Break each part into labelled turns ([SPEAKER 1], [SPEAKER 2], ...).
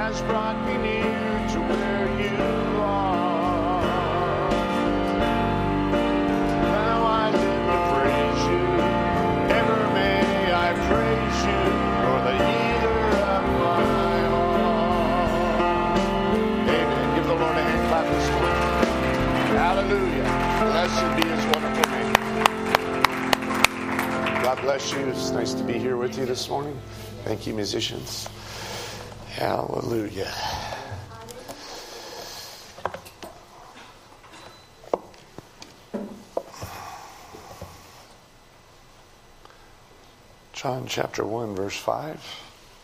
[SPEAKER 1] has brought me near to where you are. Now I live to praise you. Ever may I praise you. You're the healer of my heart. Amen. Give the Lord a hand clap this morning. Hallelujah. Blessed be his wonderful name. God bless you. It's nice to be here with you this morning. Thank you, musicians. Hallelujah. John chapter 1, verse 5.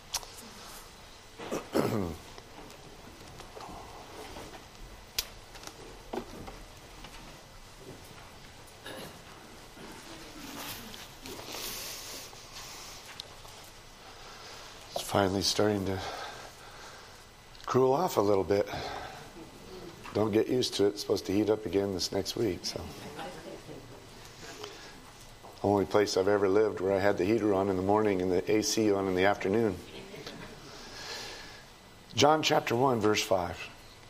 [SPEAKER 1] Finally starting to cool off a little bit. Don't get used to it. It's supposed to heat up again this next week. So, only place I've ever lived where I had the heater on in the morning and the AC on in the afternoon. John chapter 1, verse 5.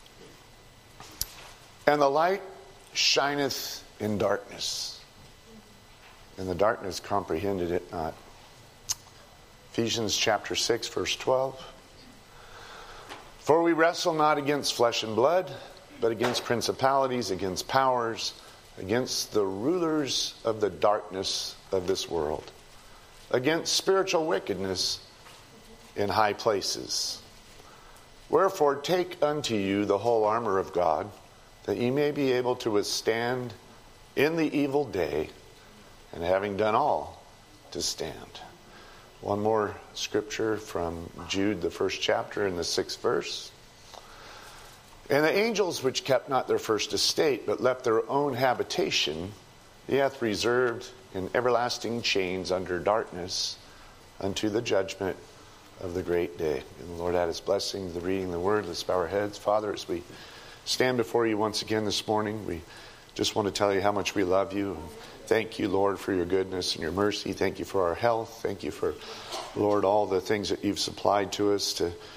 [SPEAKER 1] And the light shineth in darkness, and the darkness comprehended it not. Ephesians chapter 6, verse 12. For we wrestle not against flesh and blood, but against principalities, against powers, against the rulers of the darkness of this world, against spiritual wickedness in high places. Wherefore take unto you the whole armor of God, that ye may be able to withstand in the evil day, and having done all, to stand. One more scripture from Jude, the first chapter, in the 6th verse. And the angels which kept not their first estate, but left their own habitation, he hath reserved in everlasting chains under darkness unto the judgment of the great day. And the Lord add his blessing to the reading of the word. Let's bow our heads. Father, as we stand before you once again this morning, we just want to tell you how much we love you. Thank you, Lord, for your goodness and your mercy. Thank you for our health. Thank you for, Lord, all the things that you've supplied to us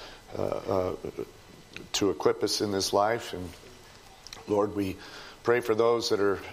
[SPEAKER 1] to equip us in this life. And, Lord, we pray for those that are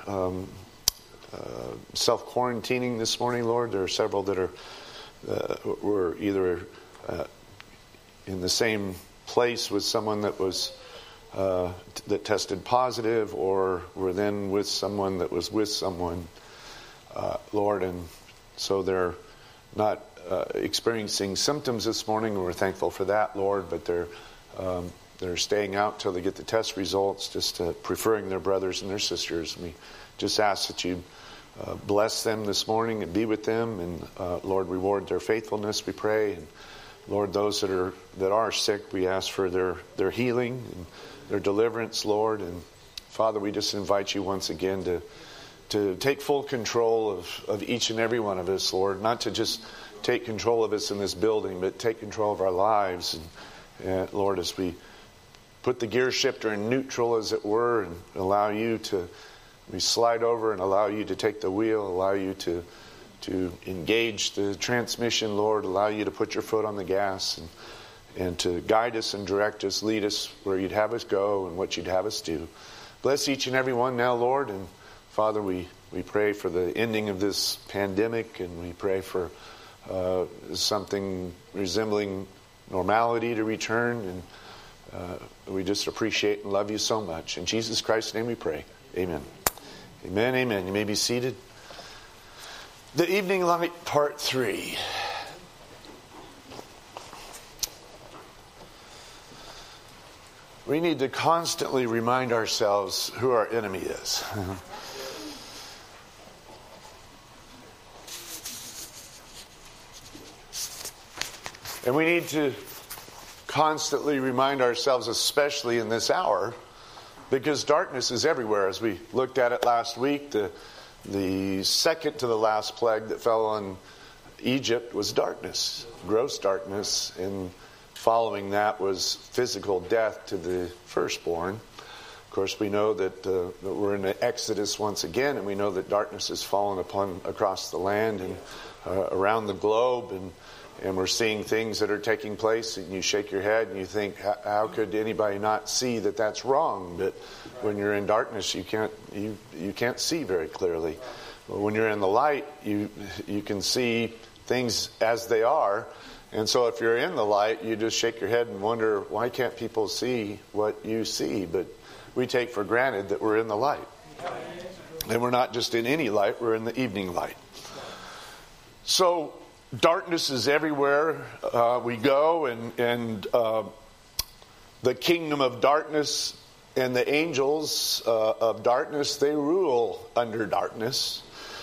[SPEAKER 1] self-quarantining this morning, Lord. There are several that were either in the same place with someone that was that tested positive, or were then with someone that was with someone, Lord, and so they're not experiencing symptoms this morning. We're thankful for that, Lord, but they're staying out till they get the test results, just preferring their brothers and their sisters. We just ask that you bless them this morning and be with them, and Lord, reward their faithfulness, we pray. And Lord, those that are sick, we ask for their healing and their deliverance, Lord. And Father, we just invite you once again to take full control of each and every one of us, Lord. Not to just take control of us in this building, but take control of our lives. And Lord, as we put the gear shifter in neutral, as it were, and allow you to, we slide over and allow you to take the wheel, allow you to engage the transmission, Lord, allow you to put your foot on the gas and to guide us and direct us, lead us where you'd have us go and what you'd have us do. Bless each and every one now, Lord. And Father, we pray for the ending of this pandemic, and we pray for something resembling normality to return. And we just appreciate and love you so much. In Jesus Christ's name we pray. Amen. Amen, amen. You may be seated. The Evening Light, Part 3. We need to constantly remind ourselves who our enemy is. And we need to constantly remind ourselves, especially in this hour, because darkness is everywhere. As we looked at it last week, the second to the last plague that fell on Egypt was darkness, gross darkness, and following that was physical death to the firstborn. Of course, we know that we're in the Exodus once again, and we know that darkness has fallen across the land and around the globe, and and we're seeing things that are taking place, and you shake your head and you think, how could anybody not see that that's wrong? But when you're in darkness, you can't see very clearly. But when you're in the light, you can see things as they are. And so if you're in the light, you just shake your head and wonder, why can't people see what you see? But we take for granted that we're in the light. And we're not just in any light, we're in the evening light. So darkness is everywhere we go, and the kingdom of darkness and the angels of darkness, they rule under darkness.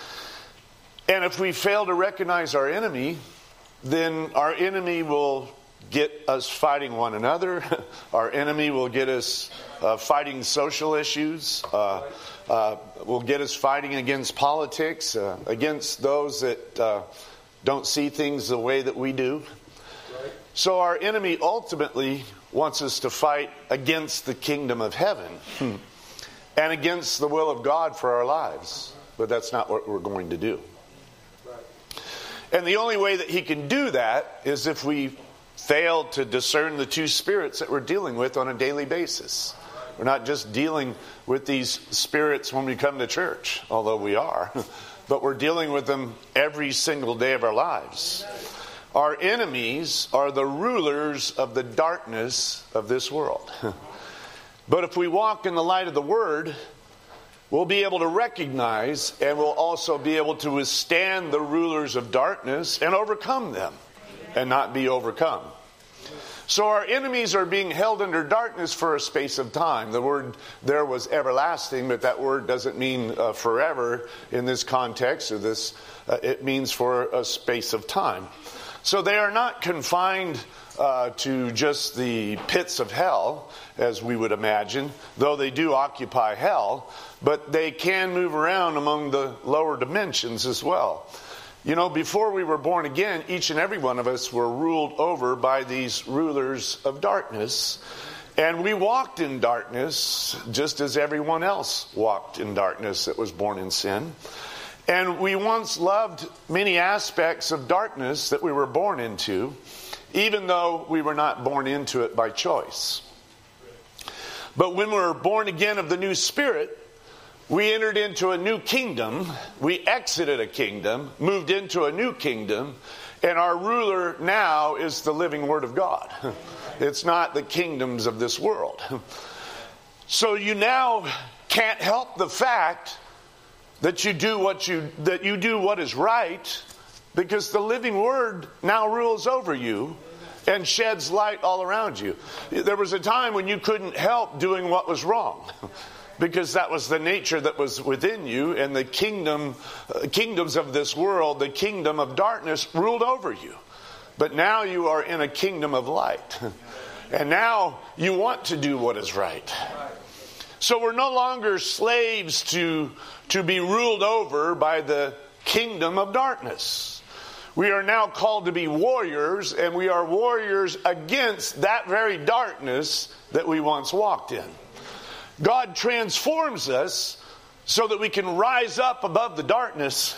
[SPEAKER 1] And if we fail to recognize our enemy, then our enemy will get us fighting one another. Our enemy will get us fighting social issues. Will get us fighting against politics, against those that don't see things the way that we do. So our enemy ultimately wants us to fight against the kingdom of heaven and against the will of God for our lives. But that's not what we're going to do. And the only way that he can do that is if we fail to discern the two spirits that we're dealing with on a daily basis. We're not just dealing with these spirits when we come to church, although we are, but we're dealing with them every single day of our lives. Our enemies are the rulers of the darkness of this world. But if we walk in the light of the Word, we'll be able to recognize, and we'll also be able to withstand the rulers of darkness and overcome them and not be overcome. So our enemies are being held under darkness for a space of time. The word there was everlasting, but that word doesn't mean forever in this context. Or this, it means for a space of time. So they are not confined to just the pits of hell, as we would imagine, though they do occupy hell, but they can move around among the lower dimensions as well. You know, before we were born again, each and every one of us were ruled over by these rulers of darkness. And we walked in darkness just as everyone else walked in darkness that was born in sin. And we once loved many aspects of darkness that we were born into, even though we were not born into it by choice. But when we were born again of the new Spirit, we entered into a new kingdom. We exited a kingdom, moved into a new kingdom, and our ruler now is the living Word of God. It's not the kingdoms of this world. So you now can't help the fact that you do what is right, because the living Word now rules over you and sheds light all around you. There was a time when you couldn't help doing what was wrong, because that was the nature that was within you, and the kingdoms of this world, the kingdom of darkness, ruled over you. But now you are in a kingdom of light, and now you want to do what is right. So we're no longer slaves to be ruled over by the kingdom of darkness. We are now called to be warriors, and we are warriors against that very darkness that we once walked in. God transforms us so that we can rise up above the darkness,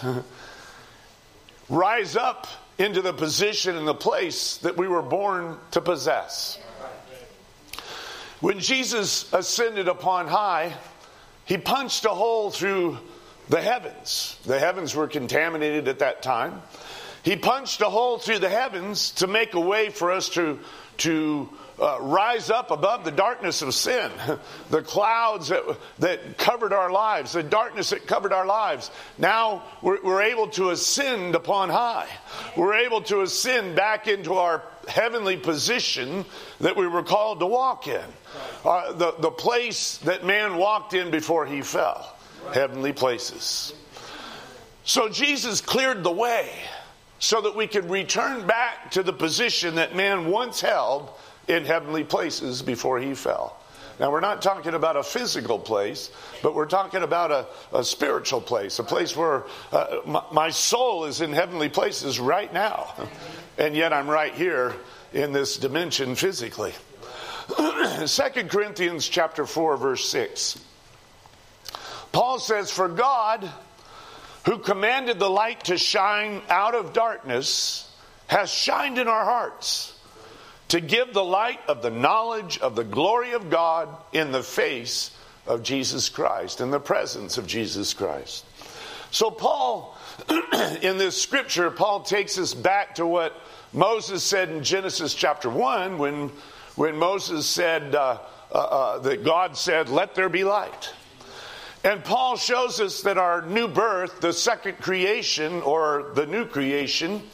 [SPEAKER 1] rise up into the position and the place that we were born to possess. When Jesus ascended upon high, he punched a hole through the heavens. The heavens were contaminated at that time. He punched a hole through the heavens to make a way for us to rise up above the darkness of sin, the clouds that covered our lives, the darkness that covered our lives. Now we're able to ascend upon high. We're able to ascend back into our heavenly position that we were called to walk in. The place that man walked in before he fell. Heavenly places. So Jesus cleared the way so that we could return back to the position that man once held in heavenly places before he fell. Now, we're not talking about a physical place, but we're talking about a spiritual place, a place where my soul is in heavenly places right now, and yet I'm right here in this dimension physically. 2 Corinthians chapter 4, verse 6. Paul says, "For God, who commanded the light to shine out of darkness, has shined in our hearts to give the light of the knowledge of the glory of God in the face of Jesus Christ, in the presence of Jesus Christ. So Paul, in this scripture, Paul takes us back to what Moses said in Genesis chapter 1 when Moses said that God said, "Let there be light." And Paul shows us that our new birth, the second creation or the new creation,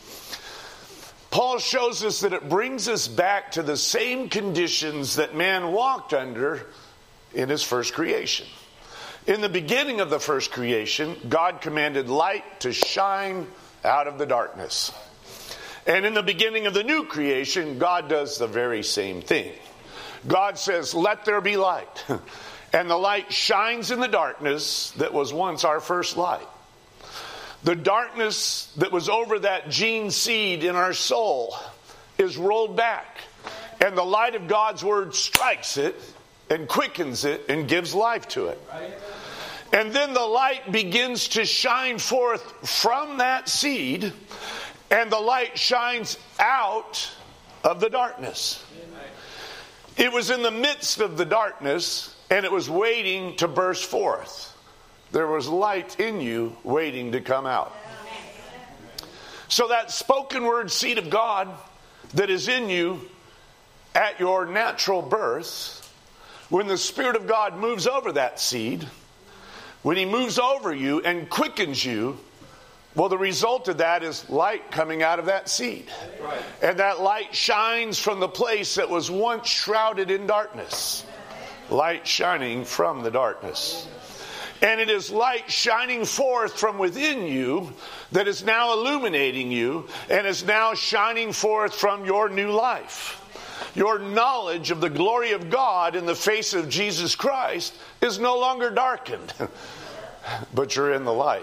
[SPEAKER 1] Paul shows us that it brings us back to the same conditions that man walked under in his first creation. In the beginning of the first creation, God commanded light to shine out of the darkness. And in the beginning of the new creation, God does the very same thing. God says, "Let there be light." And the light shines in the darkness that was once our first light. The darkness that was over that gene seed in our soul is rolled back. And the light of God's word strikes it and quickens it and gives life to it. And then the light begins to shine forth from that seed, and the light shines out of the darkness. It was in the midst of the darkness, and it was waiting to burst forth. There was light in you waiting to come out. So that spoken word seed of God that is in you at your natural birth, when the Spirit of God moves over that seed, when He moves over you and quickens you, well, the result of that is light coming out of that seed. Right. And that light shines from the place that was once shrouded in darkness. Light shining from the darkness. And it is light shining forth from within you that is now illuminating you and is now shining forth from your new life. Your knowledge of the glory of God in the face of Jesus Christ is no longer darkened, but you're in the light.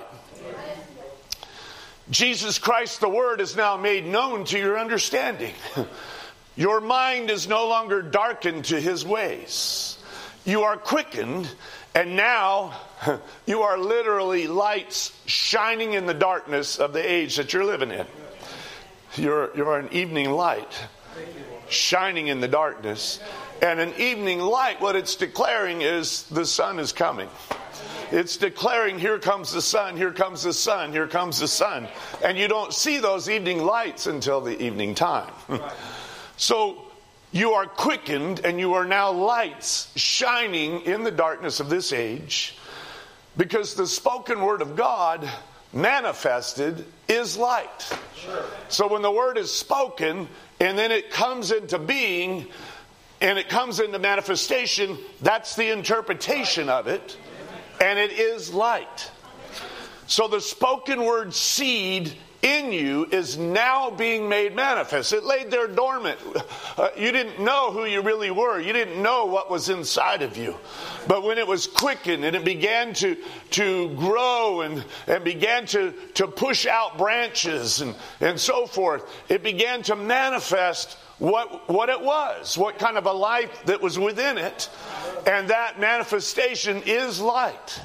[SPEAKER 1] Jesus Christ, the Word, is now made known to your understanding. Your mind is no longer darkened to His ways. You are quickened, and now you are literally lights shining in the darkness of the age that you're living in. You're an evening light shining in the darkness. And an evening light, what it's declaring is the sun is coming. It's declaring, here comes the sun, here comes the sun, here comes the sun. And you don't see those evening lights until the evening time. So you are quickened, and you are now lights shining in the darkness of this age, because the spoken word of God manifested is light. Sure. So when the word is spoken and then it comes into being and it comes into manifestation, that's the interpretation of it, and it is light. So the spoken word seed in you is now being made manifest. It laid there dormant. You didn't know who you really were. You didn't know what was inside of you. But when it was quickened and it began to grow and began to push out branches and so forth, it began to manifest what it was, what kind of a life that was within it. And that manifestation is light.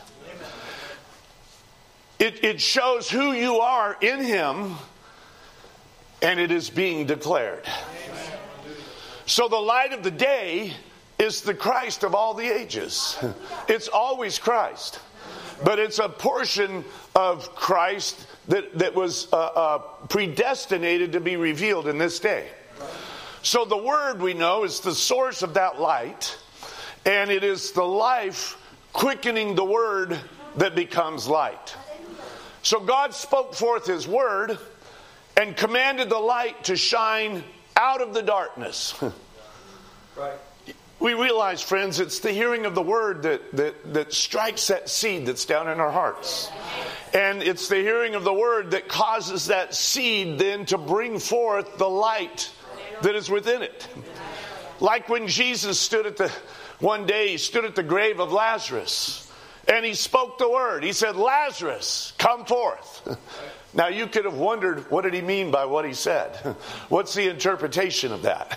[SPEAKER 1] It shows who you are in Him, and it is being declared. So the light of the day is the Christ of all the ages. It's always Christ. But it's a portion of Christ that was predestinated to be revealed in this day. So the Word, we know, is the source of that light, and it is the life quickening the Word that becomes light. So God spoke forth His word and commanded the light to shine out of the darkness. Right. We realize, friends, it's the hearing of the word that strikes that seed that's down in our hearts. And it's the hearing of the word that causes that seed then to bring forth the light that is within it. Like when Jesus stood at the grave of Lazarus. And He spoke the word. He said, "Lazarus, come forth." Now you could have wondered, what did He mean by what He said? What's the interpretation of that?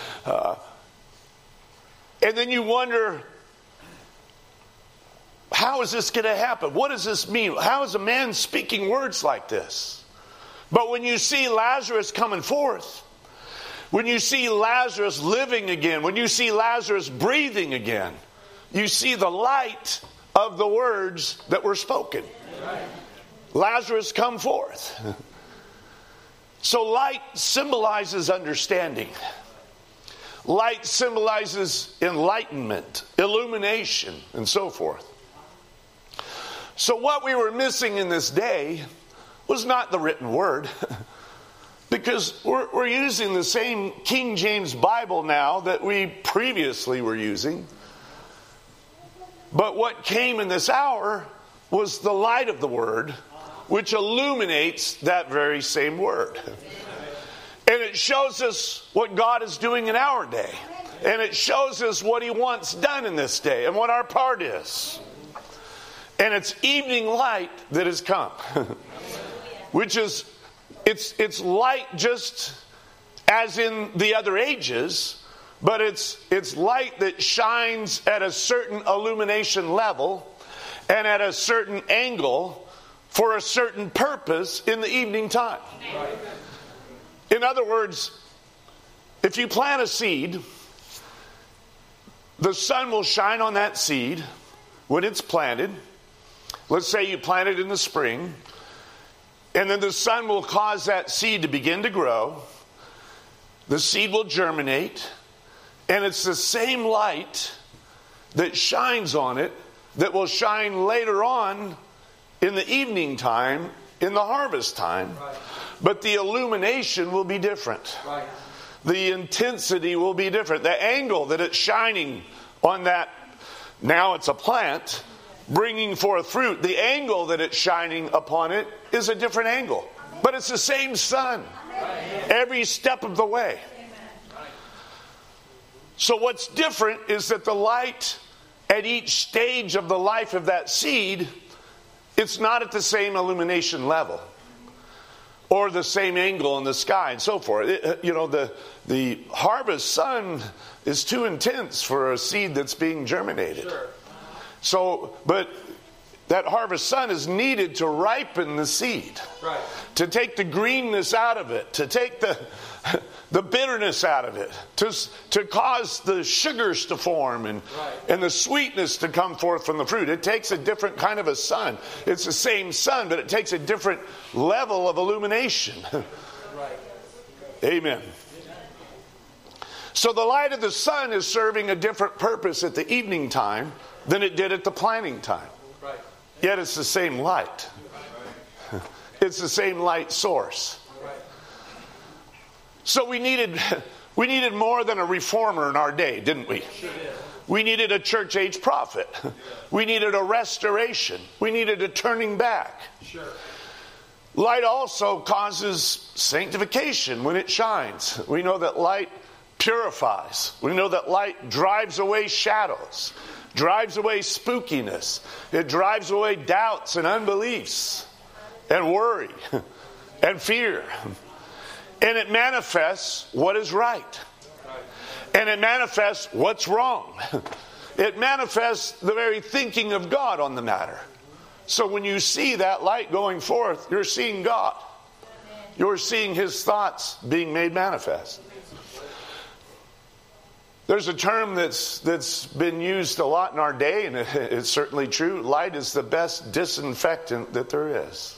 [SPEAKER 1] And then you wonder, how is this going to happen? What does this mean? How is a man speaking words like this? But when you see Lazarus coming forth, when you see Lazarus living again, when you see Lazarus breathing again, you see the light of the words that were spoken. Lazarus, come forth. So light symbolizes understanding. Light symbolizes enlightenment, illumination, and so forth. So what we were missing in this day was not the written word, because we're using the same King James Bible now that we previously were using. But what came in this hour was the light of the word, which illuminates that very same word. And it shows us what God is doing in our day. And it shows us what He wants done in this day and what our part is. And it's evening light that has come. Which is, it's light just as in the other ages, but it's light that shines at a certain illumination level and at a certain angle for a certain purpose in the evening time. In other words, if you plant a seed, the sun will shine on that seed when it's planted. Let's say you plant it in the spring, and then the sun will cause that seed to begin to grow. The seed will germinate, and it's the same light that shines on it that will shine later on in the evening time, in the harvest time. Right. But the illumination will be different. Right. The intensity will be different. The angle that it's shining on that, now it's a plant, bringing forth fruit. The angle that it's shining upon it is a different angle. But it's the same sun every step of the way. So what's different is that the light at each stage of the life of that seed, it's not at the same illumination level or the same angle in the sky and so forth. The harvest sun is too intense for a seed that's being germinated. Sure. So, but that harvest sun is needed to ripen the seed, right, to take the greenness out of it, to take the bitterness out of it, to cause the sugars to form and the sweetness to come forth from the fruit. It takes a different kind of a sun. It's the same sun, but it takes a different level of illumination. Right. Amen. So the light of the sun is serving a different purpose at the evening time than it did at the planting time. Right. Yet it's the same light. It's the same light source. Right. So we needed more than a reformer in our day, didn't we? Sure did. We needed a church age prophet. We needed a restoration. We needed a turning back. Sure. Light also causes sanctification when it shines. We know that light purifies. We know that light drives away shadows, drives away spookiness. It drives away doubts and unbeliefs and worry and fear. And it manifests what is right. And it manifests what's wrong. It manifests the very thinking of God on the matter. So when you see that light going forth, you're seeing God. You're seeing His thoughts being made manifest. There's a term that's been used a lot in our day, and it's certainly true. Light is the best disinfectant that there is.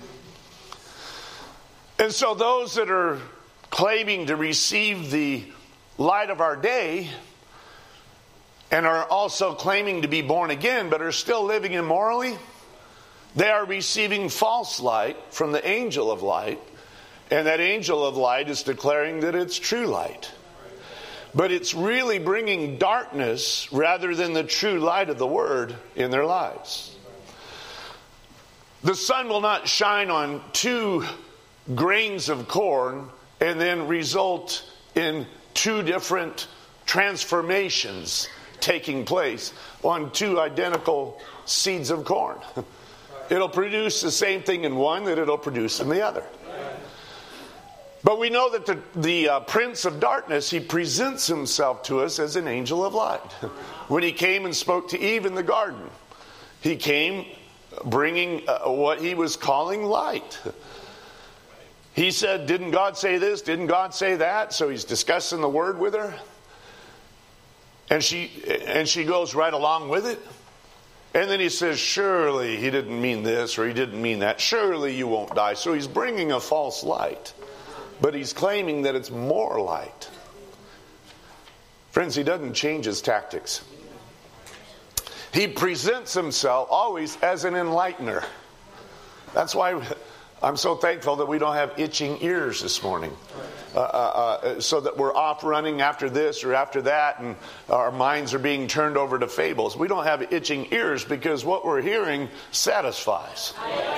[SPEAKER 1] And so those that are claiming to receive the light of our day and are also claiming to be born again but are still living immorally, they are receiving false light from the angel of light, and that angel of light is declaring that it's true light. But it's really bringing darkness rather than the true light of the Word in their lives. The sun will not shine on 2 grains of corn and then result in 2 different transformations taking place on 2 identical seeds of corn. It'll produce the same thing in one that it'll produce in the other. But we know that the prince of darkness, he presents himself to us as an angel of light. When he came and spoke to Eve in the garden, he came bringing what he was calling light. he said, didn't God say this? Didn't God say that? So he's discussing the word with her. And she goes right along with it. And then he says, surely he didn't mean this or he didn't mean that. Surely you won't die. So he's bringing a false light. But he's claiming that it's more light. Friends, he doesn't change his tactics. He presents himself always as an enlightener. That's why I'm so thankful that we don't have itching ears this morning. So that we're off running after this or after that, and our minds are being turned over to fables. We don't have itching ears because what we're hearing satisfies.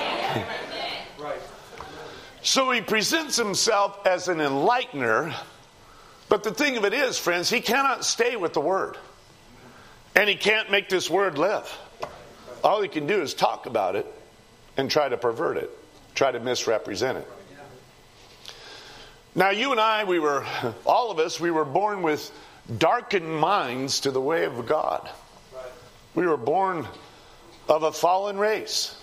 [SPEAKER 1] So he presents himself as an enlightener. But the thing of it is, friends, he cannot stay with the word. And he can't make this word live. All he can do is talk about it and try to pervert it, try to misrepresent it. Now, you and I, all of us, we were born with darkened minds to the way of God. We were born of a fallen race.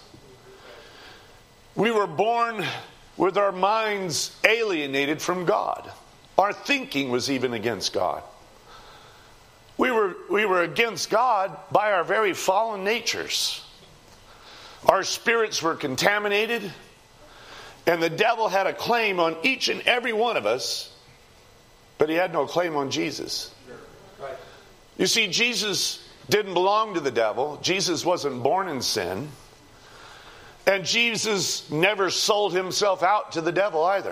[SPEAKER 1] We were born with our minds alienated from God. Our thinking was even against God. We were against God by our very fallen natures. Our spirits were contaminated. And the devil had a claim on each and every one of us, but he had no claim on Jesus. You see, Jesus didn't belong to the devil. Jesus wasn't born in sin. And Jesus never sold himself out to the devil either.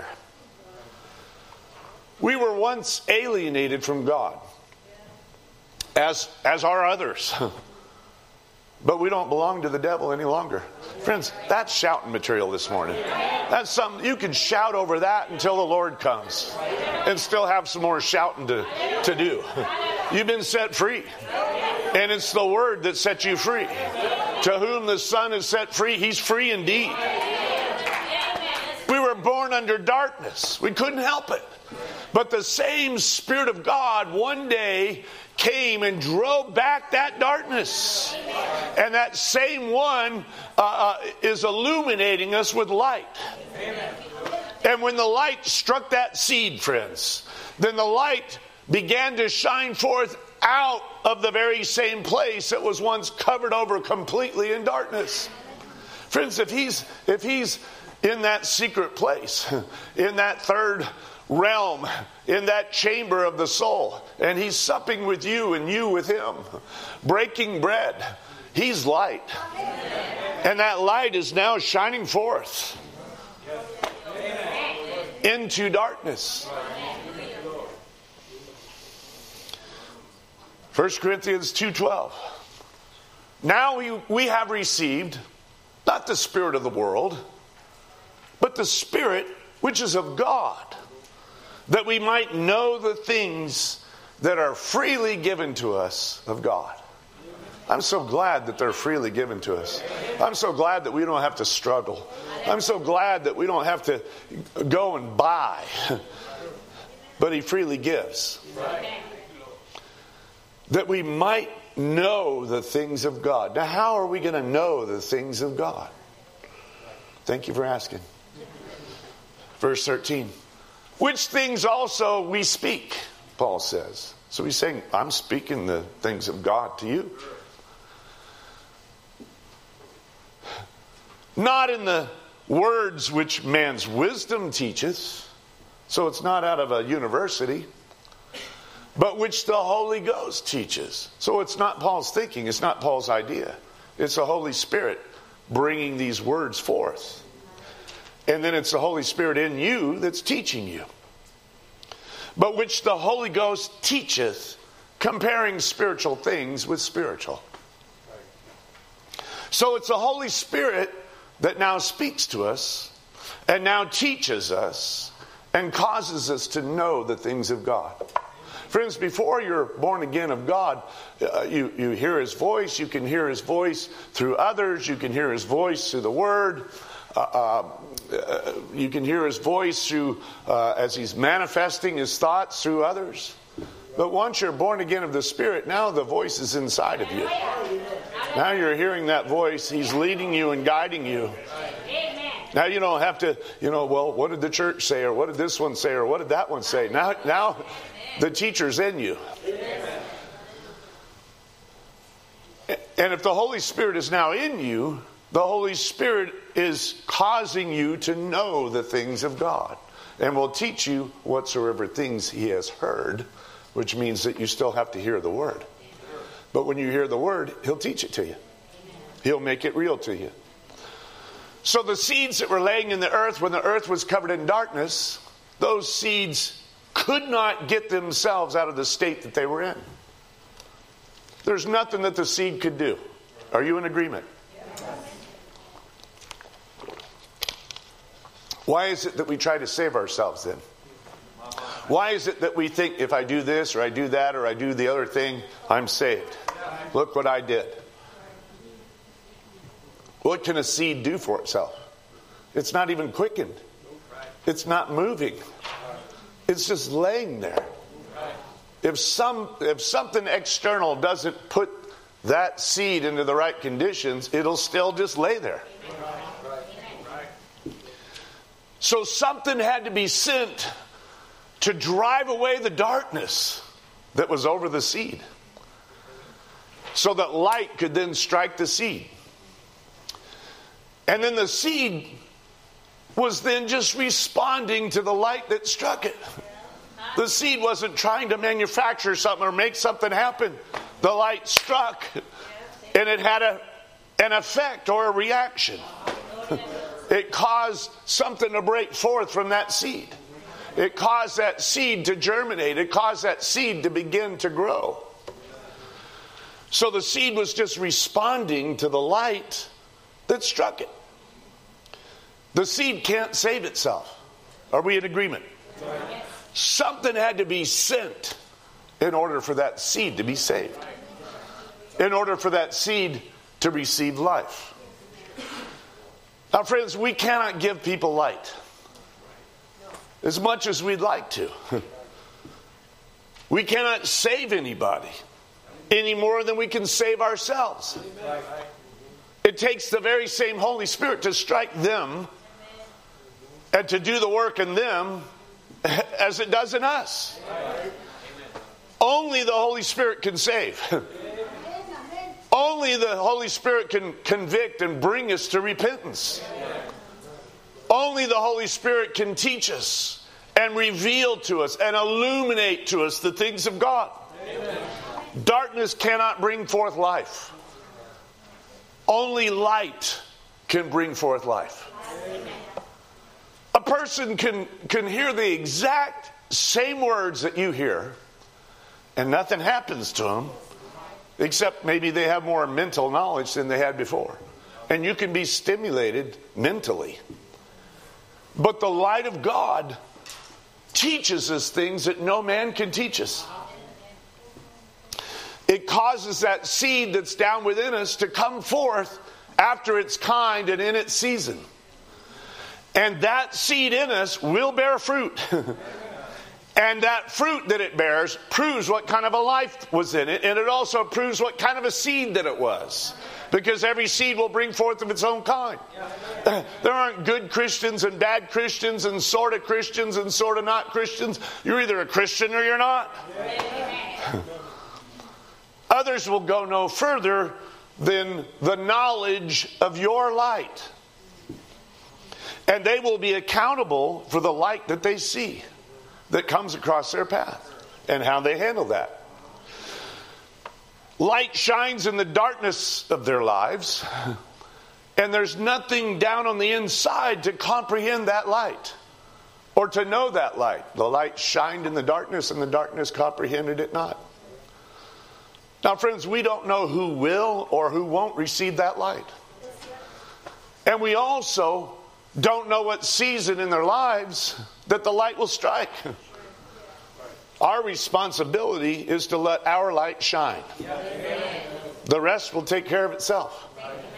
[SPEAKER 1] We were once alienated from God, as are others. But we don't belong to the devil any longer. Friends, that's shouting material this morning. That's something you can shout over that until the Lord comes and still have some more shouting to do. You've been set free. And it's the word that sets you free. To whom the Son is set free, he's free indeed. We were born under darkness. We couldn't help it. But the same Spirit of God one day came and drove back that darkness. And that same one is illuminating us with light. And when the light struck that seed, friends, then the light began to shine forth out of the very same place that was once covered over completely in darkness. Friends, if he's in that secret place, in that third realm, in that chamber of the soul, and he's supping with you and you with him, breaking bread, he's light. And that light is now shining forth into darkness. 1 Corinthians 2:12. Now we have received not the spirit of the world, but the Spirit which is of God, that we might know the things that are freely given to us of God. I'm so glad that they're freely given to us. I'm so glad that we don't have to struggle. I'm so glad that we don't have to go and buy. But he freely gives. That we might know the things of God. Now, how are we going to know the things of God? Thank you for asking. Verse 13. Which things also we speak, Paul says. So he's saying, I'm speaking the things of God to you. Not in the words which man's wisdom teacheth. So it's not out of a university. But which the Holy Ghost teaches. So it's not Paul's thinking. It's not Paul's idea. It's the Holy Spirit bringing these words forth. And then it's the Holy Spirit in you that's teaching you. But which the Holy Ghost teacheth, comparing spiritual things with spiritual. So it's the Holy Spirit that now speaks to us and now teaches us and causes us to know the things of God. Friends, before you're born again of God, you hear his voice. You can hear his voice through others. You can hear his voice through the Word. You can hear his voice through as he's manifesting his thoughts through others. But once you're born again of the Spirit, now the voice is inside of you. Now you're hearing that voice. He's leading you and guiding you. Now you don't have to, well, what did the church say, or what did this one say, or what did that one say? Now the teacher's in you. And if the Holy Spirit is now in you, the Holy Spirit is causing you to know the things of God, and will teach you whatsoever things he has heard, which means that you still have to hear the word. But when you hear the word, he'll teach it to you. He'll make it real to you. So the seeds that were laying in the earth when the earth was covered in darkness, those seeds could not get themselves out of the state that they were in. There's nothing that the seed could do. Are you in agreement? Why is it that we try to save ourselves then? Why is it that we think if I do this or I do that or I do the other thing, I'm saved? Look what I did. What can a seed do for itself? It's not even quickened. It's not moving. It's just laying there. If something external doesn't put that seed into the right conditions, it'll still just lay there. So something had to be sent to drive away the darkness that was over the seed, so that light could then strike the seed. And then the seed was then just responding to the light that struck it. The seed wasn't trying to manufacture something or make something happen. The light struck, and it had an effect or a reaction. It caused something to break forth from that seed. It caused that seed to germinate. It caused that seed to begin to grow. So the seed was just responding to the light that struck it. The seed can't save itself. Are we in agreement? Yes. Something had to be sent in order for that seed to be saved. In order for that seed to receive life. Now, friends, we cannot give people light as much as we'd like to. We cannot save anybody any more than we can save ourselves. It takes the very same Holy Spirit to strike them and to do the work in them as it does in us. Only the Holy Spirit can save. Only the Holy Spirit can convict and bring us to repentance. Only the Holy Spirit can teach us and reveal to us and illuminate to us the things of God. Darkness cannot bring forth life. Only light can bring forth life. A person can hear the exact same words that you hear, and nothing happens to them, except maybe they have more mental knowledge than they had before. And you can be stimulated mentally. But the light of God teaches us things that no man can teach us. It causes that seed that's down within us to come forth after its kind and in its season. And that seed in us will bear fruit. And that fruit that it bears proves what kind of a life was in it. And it also proves what kind of a seed that it was. Because every seed will bring forth of its own kind. There aren't good Christians and bad Christians and sort of Christians and sort of not Christians. You're either a Christian or you're not. Others will go no further than the knowledge of your light. And they will be accountable for the light that they see that comes across their path and how they handle that. Light shines in the darkness of their lives, and there's nothing down on the inside to comprehend that light or to know that light. The light shined in the darkness, and the darkness comprehended it not. Now, friends, we don't know who will or who won't receive that light. And we also don't know what season in their lives that the light will strike. Our responsibility is to let our light shine. The rest will take care of itself.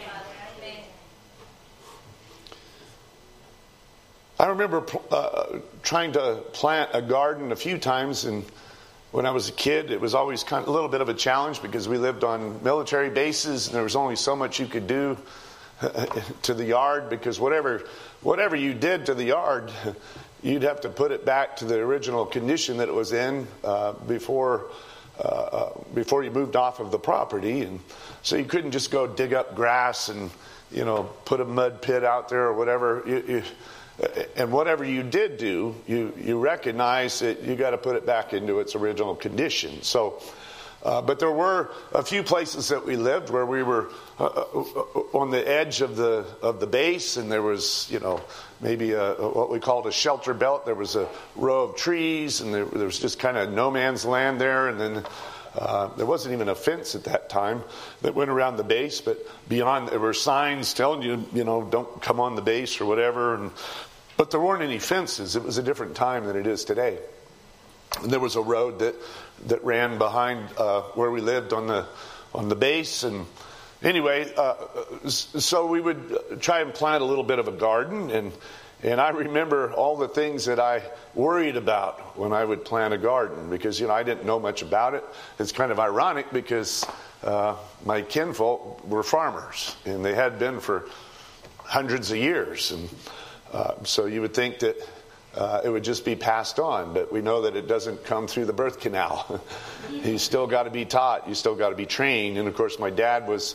[SPEAKER 1] I remember trying to plant a garden a few times, and when I was a kid, it was always a little bit of a challenge because we lived on military bases and there was only so much you could do to the yard, because whatever you did to the yard, you'd have to put it back to the original condition that it was in before you moved off of the property. And so you couldn't just go dig up grass and put a mud pit out there or whatever. And whatever you did do, you recognize that you got to put it back into its original condition. So, but there were a few places that we lived where we were on the edge of the base, and there was maybe what we called a shelter belt. There was a row of trees, and there was just kind of no man's land there, and then there wasn't even a fence at that time that went around the base, but beyond there were signs telling you, don't come on the base or whatever. But there weren't any fences. It was a different time than it is today. And there was a road that ran behind where we lived on the base. And anyway, so we would try and plant a little bit of a garden. And I remember all the things that I worried about when I would plant a garden, because I didn't know much about it. It's kind of ironic because my kinfolk were farmers, and they had been for hundreds of years. And so you would think that it would just be passed on, but we know that it doesn't come through the birth canal. You still got to be taught. You still got to be trained. And of course, my dad was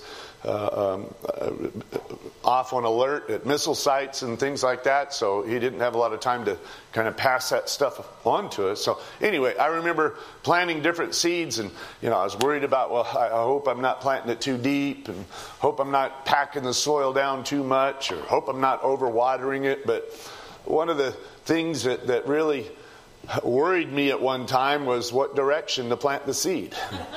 [SPEAKER 1] off on alert at missile sites and things like that, so he didn't have a lot of time to kind of pass that stuff on to us. So anyway, I remember planting different seeds, and I was worried about, I hope I'm not planting it too deep, and hope I'm not packing the soil down too much, or hope I'm not overwatering it. But one of the things that really worried me at one time was what direction to plant the seed.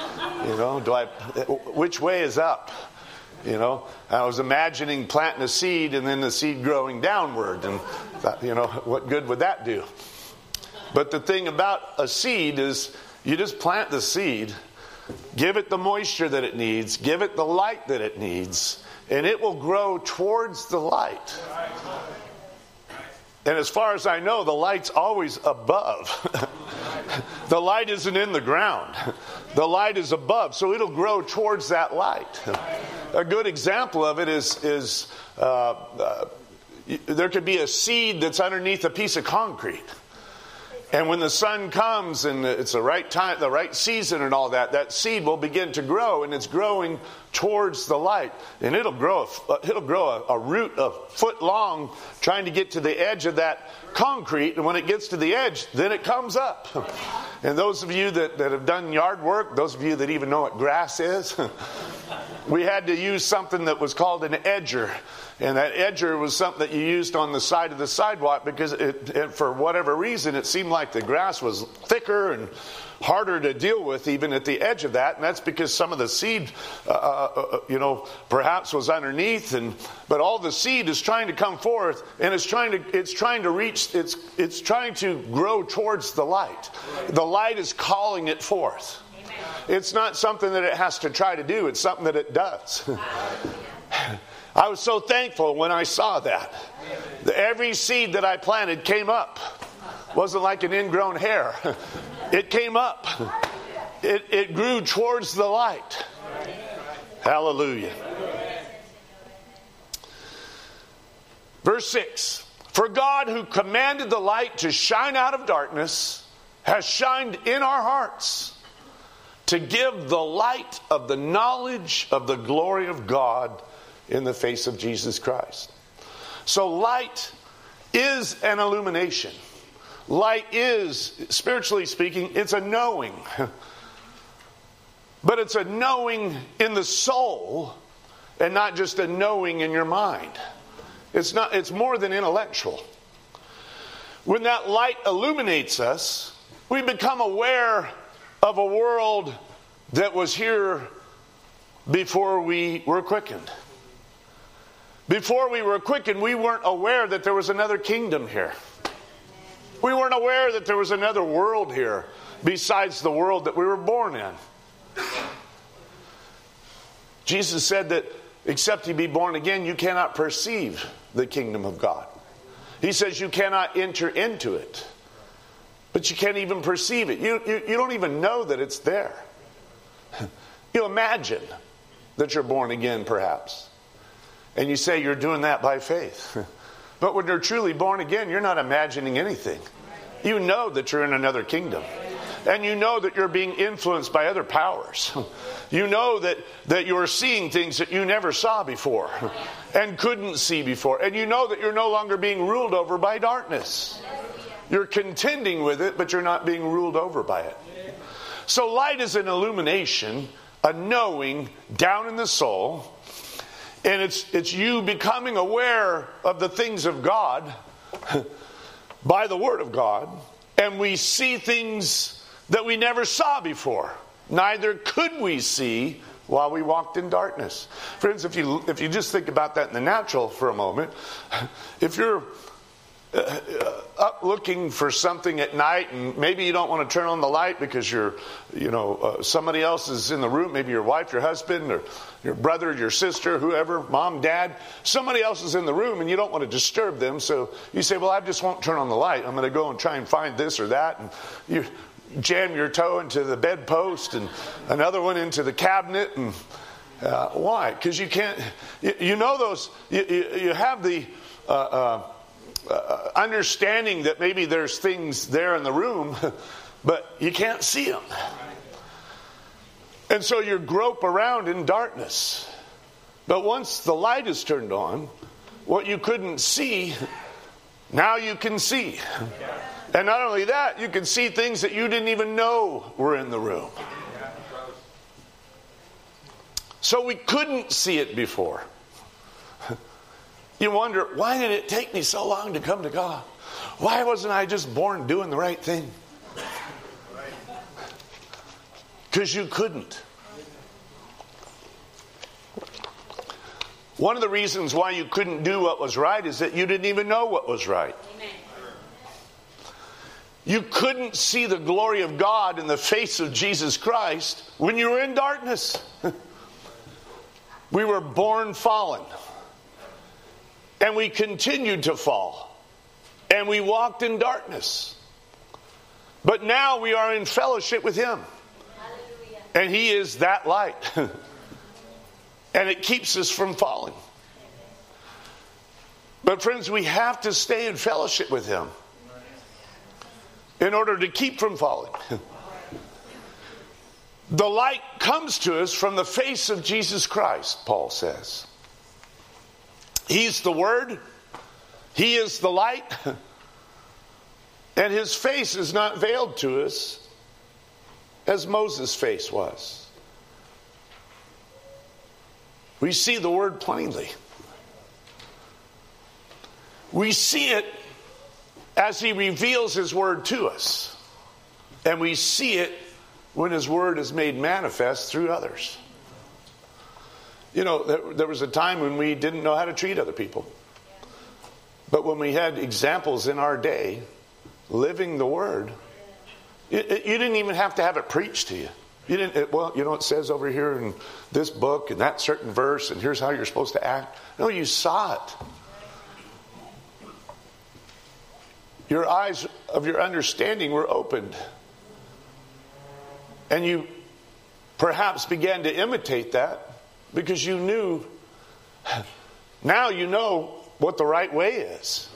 [SPEAKER 1] Which way is up? I was imagining planting a seed and then the seed growing downward, and thought, what good would that do? But the thing about a seed is you just plant the seed, give it the moisture that it needs, give it the light that it needs, and it will grow towards the light. And as far as I know, the light's always above. The light isn't in the ground. The light is above, so it'll grow towards that light. A good example of it is there could be a seed that's underneath a piece of concrete. And when the sun comes and it's the right time, the right season and all that, that seed will begin to grow, and it's growing towards the light. And it'll grow a root a foot long, trying to get to the edge of that concrete. And when it gets to the edge, then it comes up. And those of you that have done yard work, those of you that even know what grass is, we had to use something that was called an edger. And that edger was something that you used on the side of the sidewalk because for whatever reason, it seemed like the grass was thicker and harder to deal with even at the edge of that. And that's because some of the seed, perhaps was underneath. But all the seed is trying to come forth, and it's trying to grow towards the light. The light is calling it forth. It's not something that it has to try to do. It's something that it does. I was so thankful when I saw that. Every seed that I planted came up. Wasn't like an ingrown hair. It came up. It grew towards the light. Hallelujah. Verse 6. For God, who commanded the light to shine out of darkness, has shined in our hearts to give the light of the knowledge of the glory of God in the face of Jesus Christ. So light is an illumination. Light is, spiritually speaking, it's a knowing. But it's a knowing in the soul and not just a knowing in your mind. It's more than intellectual. When that light illuminates us, we become aware of a world that was here before we were quickened. Before we were quickened, we weren't aware that there was another kingdom here. We weren't aware that there was another world here besides the world that we were born in. Jesus said that except you be born again, you cannot perceive the kingdom of God. He says you cannot enter into it. But you can't even perceive it. You don't even know that it's there. You imagine that you're born again, perhaps. And you say you're doing that by faith. But when you're truly born again, you're not imagining anything. You know that you're in another kingdom. And you know that you're being influenced by other powers. You know that you're seeing things that you never saw before and couldn't see before. And you know that you're no longer being ruled over by darkness. You're contending with it, but you're not being ruled over by it. So light is an illumination, a knowing down in the soul. And it's you becoming aware of the things of God by the Word of God. And we see things that we never saw before. Neither could we see while we walked in darkness. Friends, if you just think about that in the natural for a moment, if you're up looking for something at night, and maybe you don't want to turn on the light because somebody else is in the room, maybe your wife, your husband, or your brother, your sister, whoever, mom, dad, somebody else is in the room and you don't want to disturb them, so you say, well, I just won't turn on the light. I'm going to go and try and find this or that, and you jam your toe into the bedpost and another one into the cabinet. And why? Because you can't, you have the understanding that maybe there's things there in the room, but you can't see them. And so you grope around in darkness. But once the light is turned on, what you couldn't see, now you can see. And not only that, you can see things that you didn't even know were in the room. So we couldn't see it before. You wonder, why did it take me so long to come to God? Why wasn't I just born doing the right thing? Because you couldn't. One of the reasons why you couldn't do what was right is that you didn't even know what was right. Amen. You couldn't see the glory of God in the face of Jesus Christ when you were in darkness. We were born fallen. And we continued to fall. And we walked in darkness. But now we are in fellowship with Him. Hallelujah. And He is that light. And it keeps us from falling. But friends, we have to stay in fellowship with Him in order to keep from falling. The light comes to us from the face of Jesus Christ, Paul says. He's the Word. He is the light. And His face is not veiled to us as Moses' face was. We see the Word plainly. We see it as He reveals His Word to us. And we see it when His Word is made manifest through others. You know, there was a time when we didn't know how to treat other people. But when we had examples in our day living the Word, you didn't even have to have it preached to you. It says over here in this book and that certain verse, and here's how you're supposed to act. No, you saw it. Your eyes of your understanding were opened. And you perhaps began to imitate that because you knew, now you know what the right way is.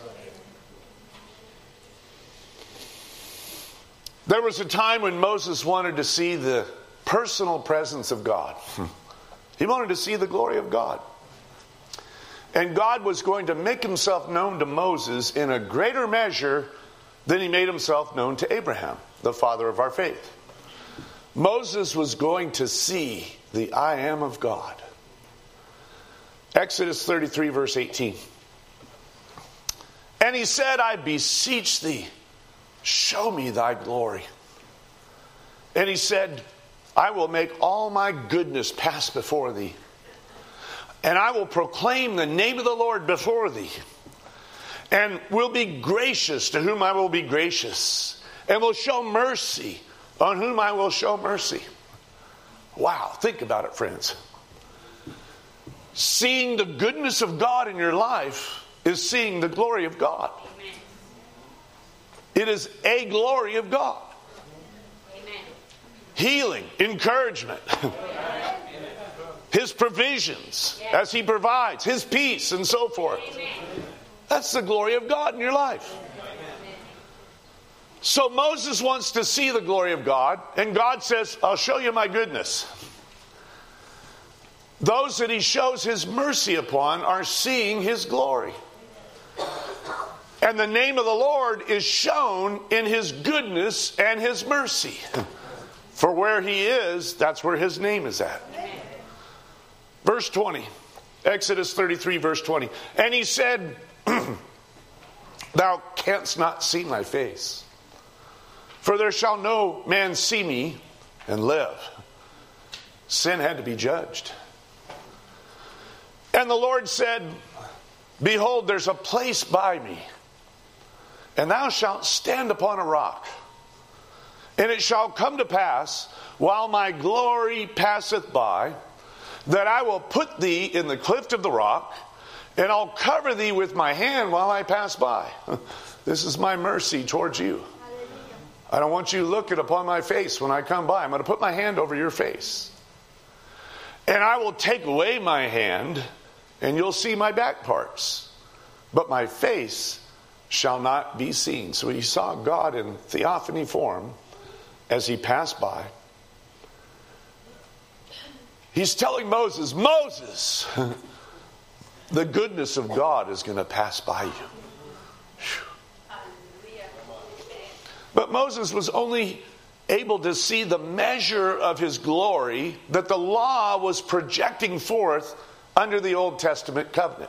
[SPEAKER 1] There was a time when Moses wanted to see the personal presence of God. He wanted to see the glory of God. And God was going to make Himself known to Moses in a greater measure than He made Himself known to Abraham, the father of our faith. Moses was going to see the I am of God. Exodus 33 verse 18. And he said, I beseech thee, show me thy glory. And he said, I will make all my goodness pass before thee. And I will proclaim the name of the Lord before thee. And will be gracious to whom I will be gracious. And will show mercy on whom I will show mercy. Wow, think about it, friends. Seeing the goodness of God in your life is seeing the glory of God. Amen. It is a glory of God. Amen. Healing, encouragement. His provisions as He provides, His peace and so forth. That's the glory of God in your life. So Moses wants to see the glory of God, and God says, I'll show you my goodness. Those that He shows His mercy upon are seeing His glory. And the name of the Lord is shown in His goodness and His mercy. For where He is, that's where His name is at. Verse 20. Exodus 33, verse 20. And He said, Thou canst not see my face, for there shall no man see me and live. Sin had to be judged. And the Lord said, Behold, there's a place by me, and thou shalt stand upon a rock. And it shall come to pass, while my glory passeth by, that I will put thee in the cleft of the rock, and I'll cover thee with my hand while I pass by. This is my mercy towards you. I don't want you looking upon my face when I come by. I'm going to put my hand over your face. And I will take away my hand, and you'll see my back parts. But my face shall not be seen. So he saw God in theophany form as he passed by. He's telling Moses, Moses, the goodness of God is going to pass by you. But Moses was only able to see the measure of his glory that the law was projecting forth under the Old Testament covenant.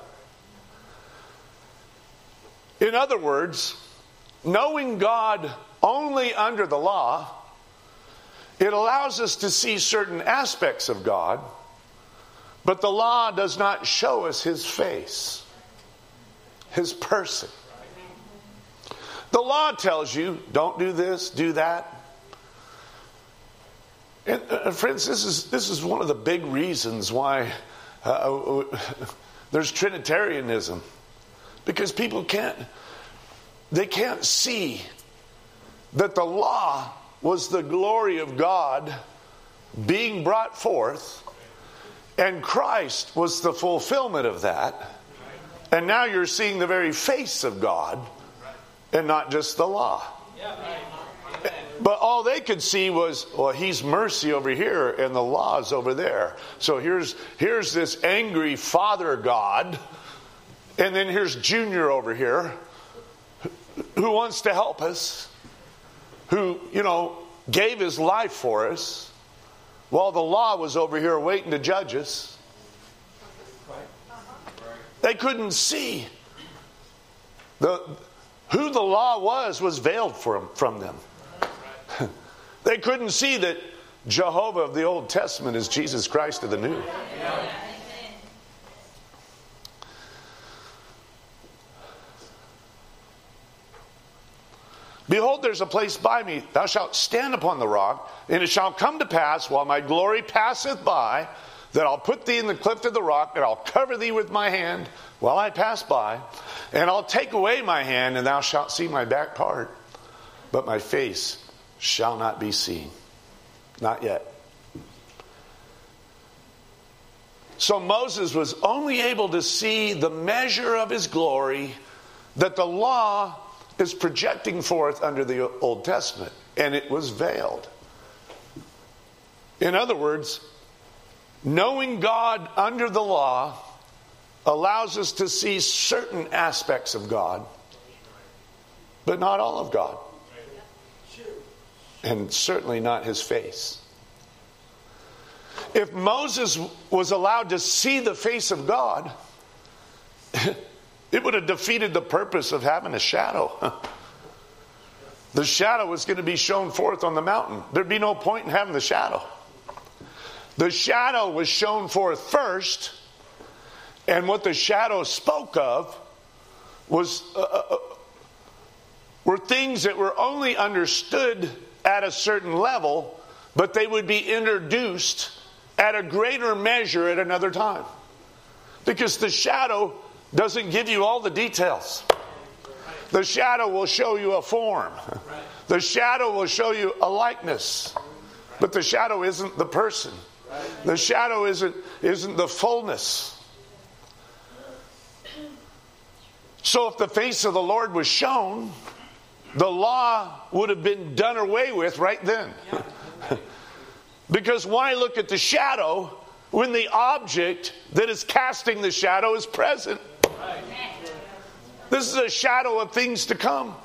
[SPEAKER 1] In other words, knowing God only under the law, it allows us to see certain aspects of God, but the law does not show us His face, His person. The law tells you, don't do this, do that. And friends, this is one of the big reasons why there's Trinitarianism. Because people can't see that the law was the glory of God being brought forth, and Christ was the fulfillment of that. And now you're seeing the very face of God and not just the law. But all they could see was, well, He's mercy over here and the law is over there. So here's this angry Father God, and then here's Junior over here who wants to help us, who, gave his life for us, while the law was over here waiting to judge us. They couldn't see. Who the law was veiled from them. They couldn't see that Jehovah of the Old Testament is Jesus Christ of the New. Behold, there's a place by me. Thou shalt stand upon the rock, and it shall come to pass, while my glory passeth by, that I'll put thee in the cleft of the rock, and I'll cover thee with my hand while I pass by, and I'll take away my hand, and thou shalt see my back part, but my face shall not be seen. Not yet. So Moses was only able to see the measure of his glory that the law is projecting forth under the Old Testament, and it was veiled. In other words, knowing God under the law allows us to see certain aspects of God, but not all of God. And certainly not His face. If Moses was allowed to see the face of God, it would have defeated the purpose of having a shadow. The shadow was going to be shown forth on the mountain. There'd be no point in having the shadow. The shadow was shown forth first, and what the shadow spoke of were things that were only understood at a certain level, but they would be introduced at a greater measure at another time. Because the shadow doesn't give you all the details. The shadow will show you a form. The shadow will show you a likeness. But the shadow isn't the person. The shadow isn't the fullness. So if the face of the Lord was shown, the law would have been done away with right then. Because why look at the shadow when the object that is casting the shadow is present? This is a shadow of things to come.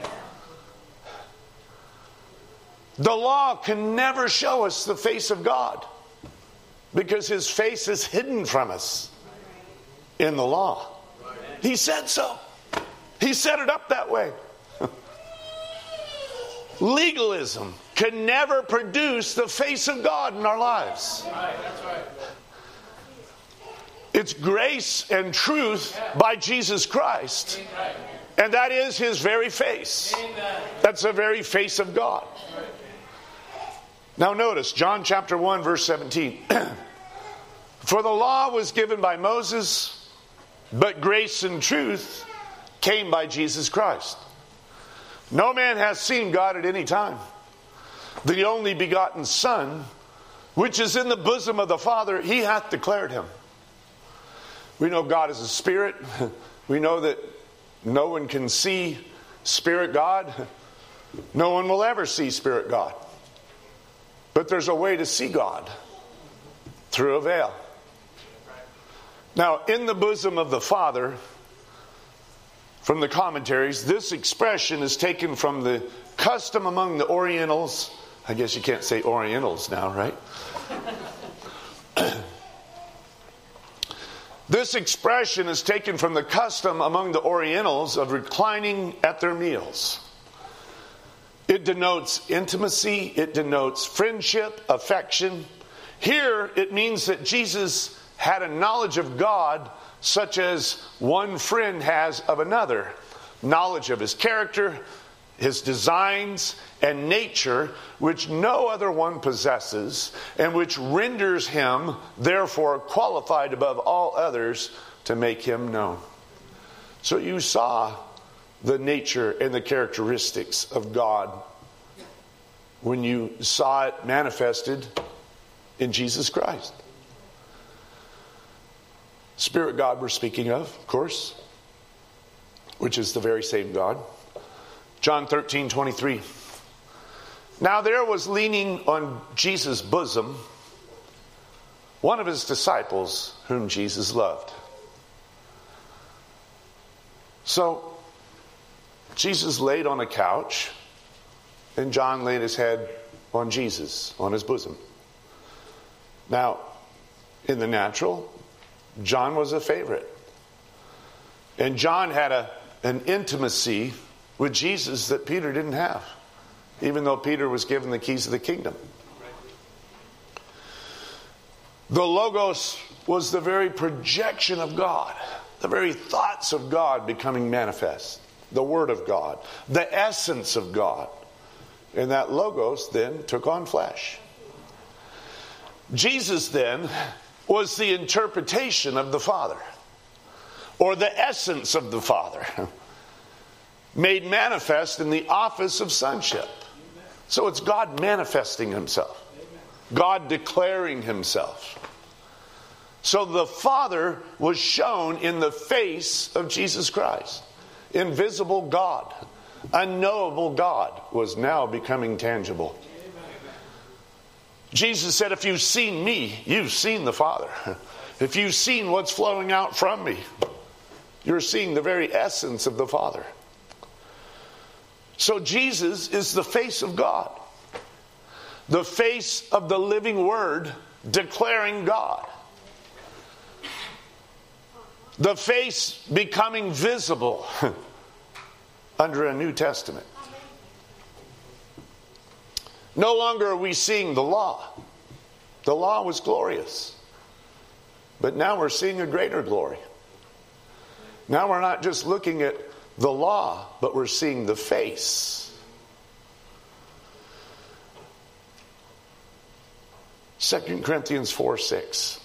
[SPEAKER 1] The law can never show us the face of God because His face is hidden from us in the law. He said so. He set it up that way. Legalism can never produce the face of God in our lives. It's grace and truth by Jesus Christ. And that is His very face. That's the very face of God. Now notice, John chapter 1 verse 17. For the law was given by Moses, but grace and truth came by Jesus Christ. No man has seen God at any time. The only begotten Son, which is in the bosom of the Father, He hath declared Him. We know God is a spirit. We know that no one can see Spirit God. No one will ever see Spirit God. But there's a way to see God through a veil. Now, in the bosom of the Father, from the commentaries, this expression is taken from the custom among the Orientals. I guess you can't say Orientals now, right? This expression is taken from the custom among the Orientals of reclining at their meals. It denotes intimacy. It denotes friendship, affection. Here, it means that Jesus had a knowledge of God such as one friend has of another. Knowledge of His character, His designs, and nature, which no other one possesses, and which renders Him, therefore, qualified above all others to make Him known. So you saw the nature and the characteristics of God when you saw it manifested in Jesus Christ. Spirit God we're speaking of course, which is the very same God. John 13:23. Now there was leaning on Jesus' bosom one of His disciples whom Jesus loved. So Jesus laid on a couch and John laid his head on Jesus, on His bosom. Now, in the natural, John was a favorite. And John had an intimacy with Jesus that Peter didn't have, even though Peter was given the keys of the kingdom. The Logos was the very projection of God, the very thoughts of God becoming manifest, the Word of God, the essence of God. And that Logos then took on flesh. Jesus then was the interpretation of the Father, or the essence of the Father, made manifest in the office of sonship. So it's God manifesting Himself, God declaring Himself. So the Father was shown in the face of Jesus Christ. Invisible God, unknowable God was now becoming tangible. Jesus said, if you've seen me, you've seen the Father. If you've seen what's flowing out from me, you're seeing the very essence of the Father. So Jesus is the face of God, the face of the living Word declaring God, the face becoming visible under a New Testament. No longer are we seeing the law. The law was glorious. But now we're seeing a greater glory. Now we're not just looking at the law, but we're seeing the face. 2 Corinthians 4:6.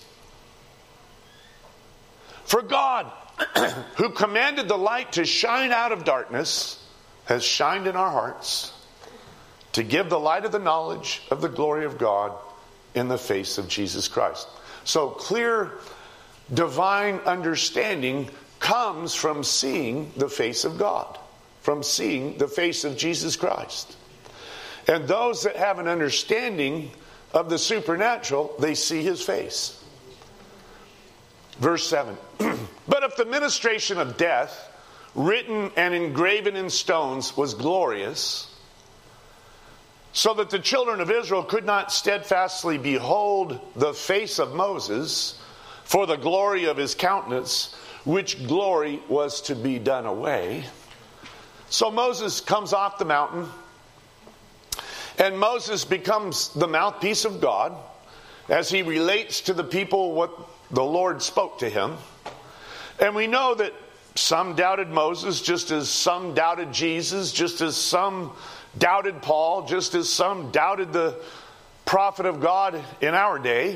[SPEAKER 1] For God, who commanded the light to shine out of darkness, has shined in our hearts to give the light of the knowledge of the glory of God in the face of Jesus Christ. So clear divine understanding comes from seeing the face of God, from seeing the face of Jesus Christ. And those that have an understanding of the supernatural, they see his face. Verse 7. But if the ministration of death, written and engraven in stones, was glorious, so that the children of Israel could not steadfastly behold the face of Moses for the glory of his countenance, which glory was to be done away. So Moses comes off the mountain, and Moses becomes the mouthpiece of God as he relates to the people what the Lord spoke to him. And we know that some doubted Moses, just as some doubted Jesus, just as some doubted Paul, just as some doubted the prophet of God in our day.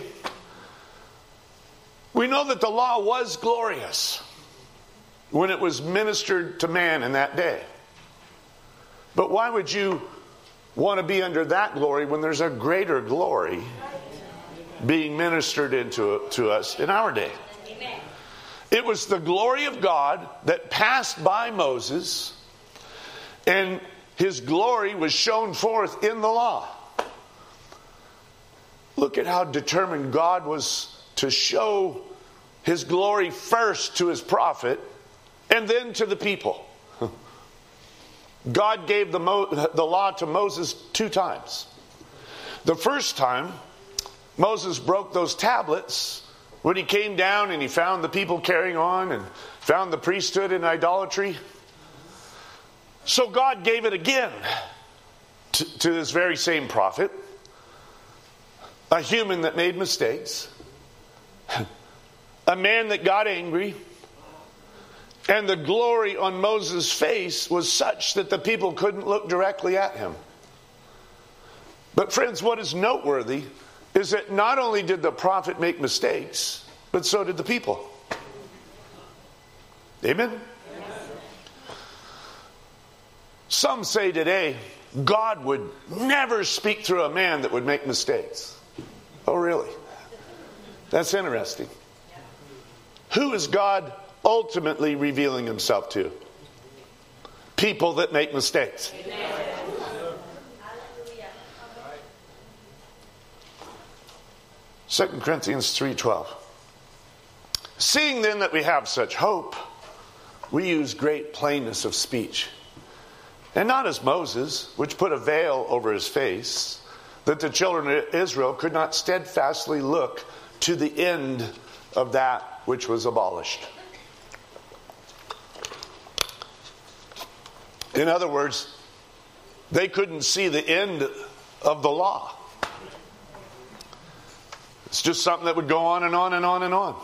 [SPEAKER 1] We know that the law was glorious when it was ministered to man in that day. But why would you want to be under that glory when there's a greater glory being ministered to us in our day? Amen. It was the glory of God that passed by Moses, and his glory was shown forth in the law. Look at how determined God was to show his glory first to his prophet and then to the people. God gave the law to Moses 2 times. The first time, Moses broke those tablets when he came down and he found the people carrying on and found the priesthood in idolatry. So God gave it again to this very same prophet, a human that made mistakes, a man that got angry, and the glory on Moses' face was such that the people couldn't look directly at him. But friends, what is noteworthy is that not only did the prophet make mistakes, but so did the people. Amen? Some say today, God would never speak through a man that would make mistakes. Oh, really? That's interesting. Who is God ultimately revealing himself to? People that make mistakes. Amen. 2 Corinthians 3:12. Seeing then that we have such hope, we use great plainness of speech. And not as Moses, which put a veil over his face, that the children of Israel could not steadfastly look to the end of that which was abolished. In other words, they couldn't see the end of the law. It's just something that would go on and on and on and on.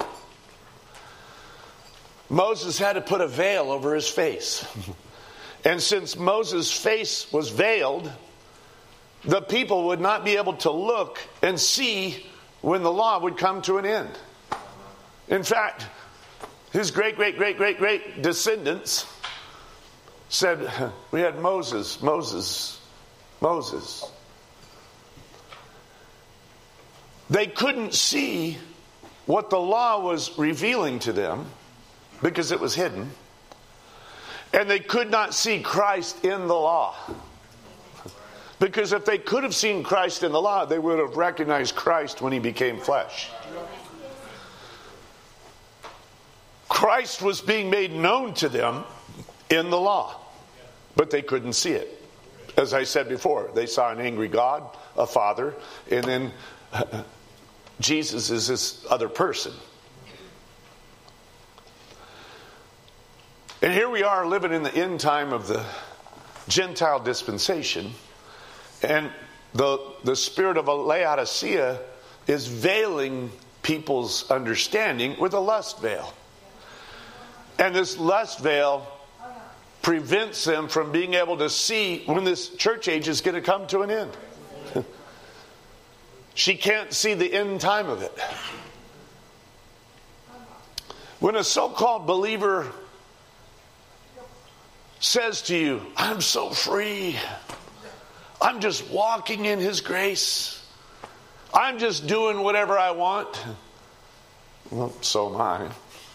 [SPEAKER 1] Moses had to put a veil over his face. And since Moses' face was veiled, the people would not be able to look and see when the law would come to an end. In fact, his great descendants said, we had Moses. They couldn't see what the law was revealing to them because it was hidden. And they could not see Christ in the law. Because if they could have seen Christ in the law, they would have recognized Christ when he became flesh. Christ was being made known to them in the law, but they couldn't see it. As I said before, they saw an angry God, a father, and then Jesus is this other person. And here we are living in the end time of the Gentile dispensation, and the spirit of Laodicea is veiling people's understanding with a lust veil. And this lust veil prevents them from being able to see when this church age is going to come to an end. She can't see the end time of it. When a so-called believer says to you, I'm so free, I'm just walking in his grace, I'm just doing whatever I want. Well, so am I.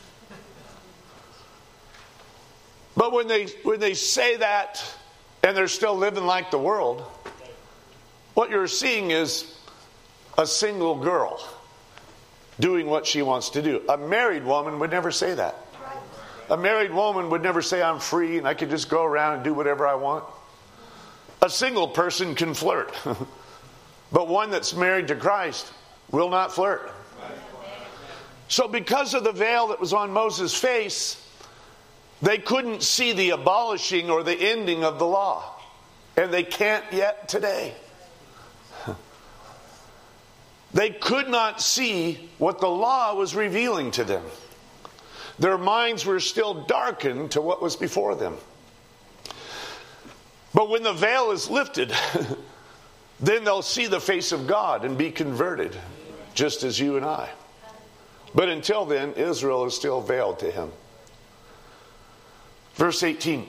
[SPEAKER 1] But when they say that and they're still living like the world, what you're seeing is a single girl doing what she wants to do. A married woman would never say that. A married woman would never say, I'm free and I can just go around and do whatever I want. A single person can flirt. But one that's married to Christ will not flirt. So because of the veil that was on Moses' face, they couldn't see the abolishing or the ending of the law. And they can't yet today. They could not see what the law was revealing to them. Their minds were still darkened to what was before them. But when the veil is lifted, then they'll see the face of God and be converted, just as you and I. But until then, Israel is still veiled to him. Verse 18.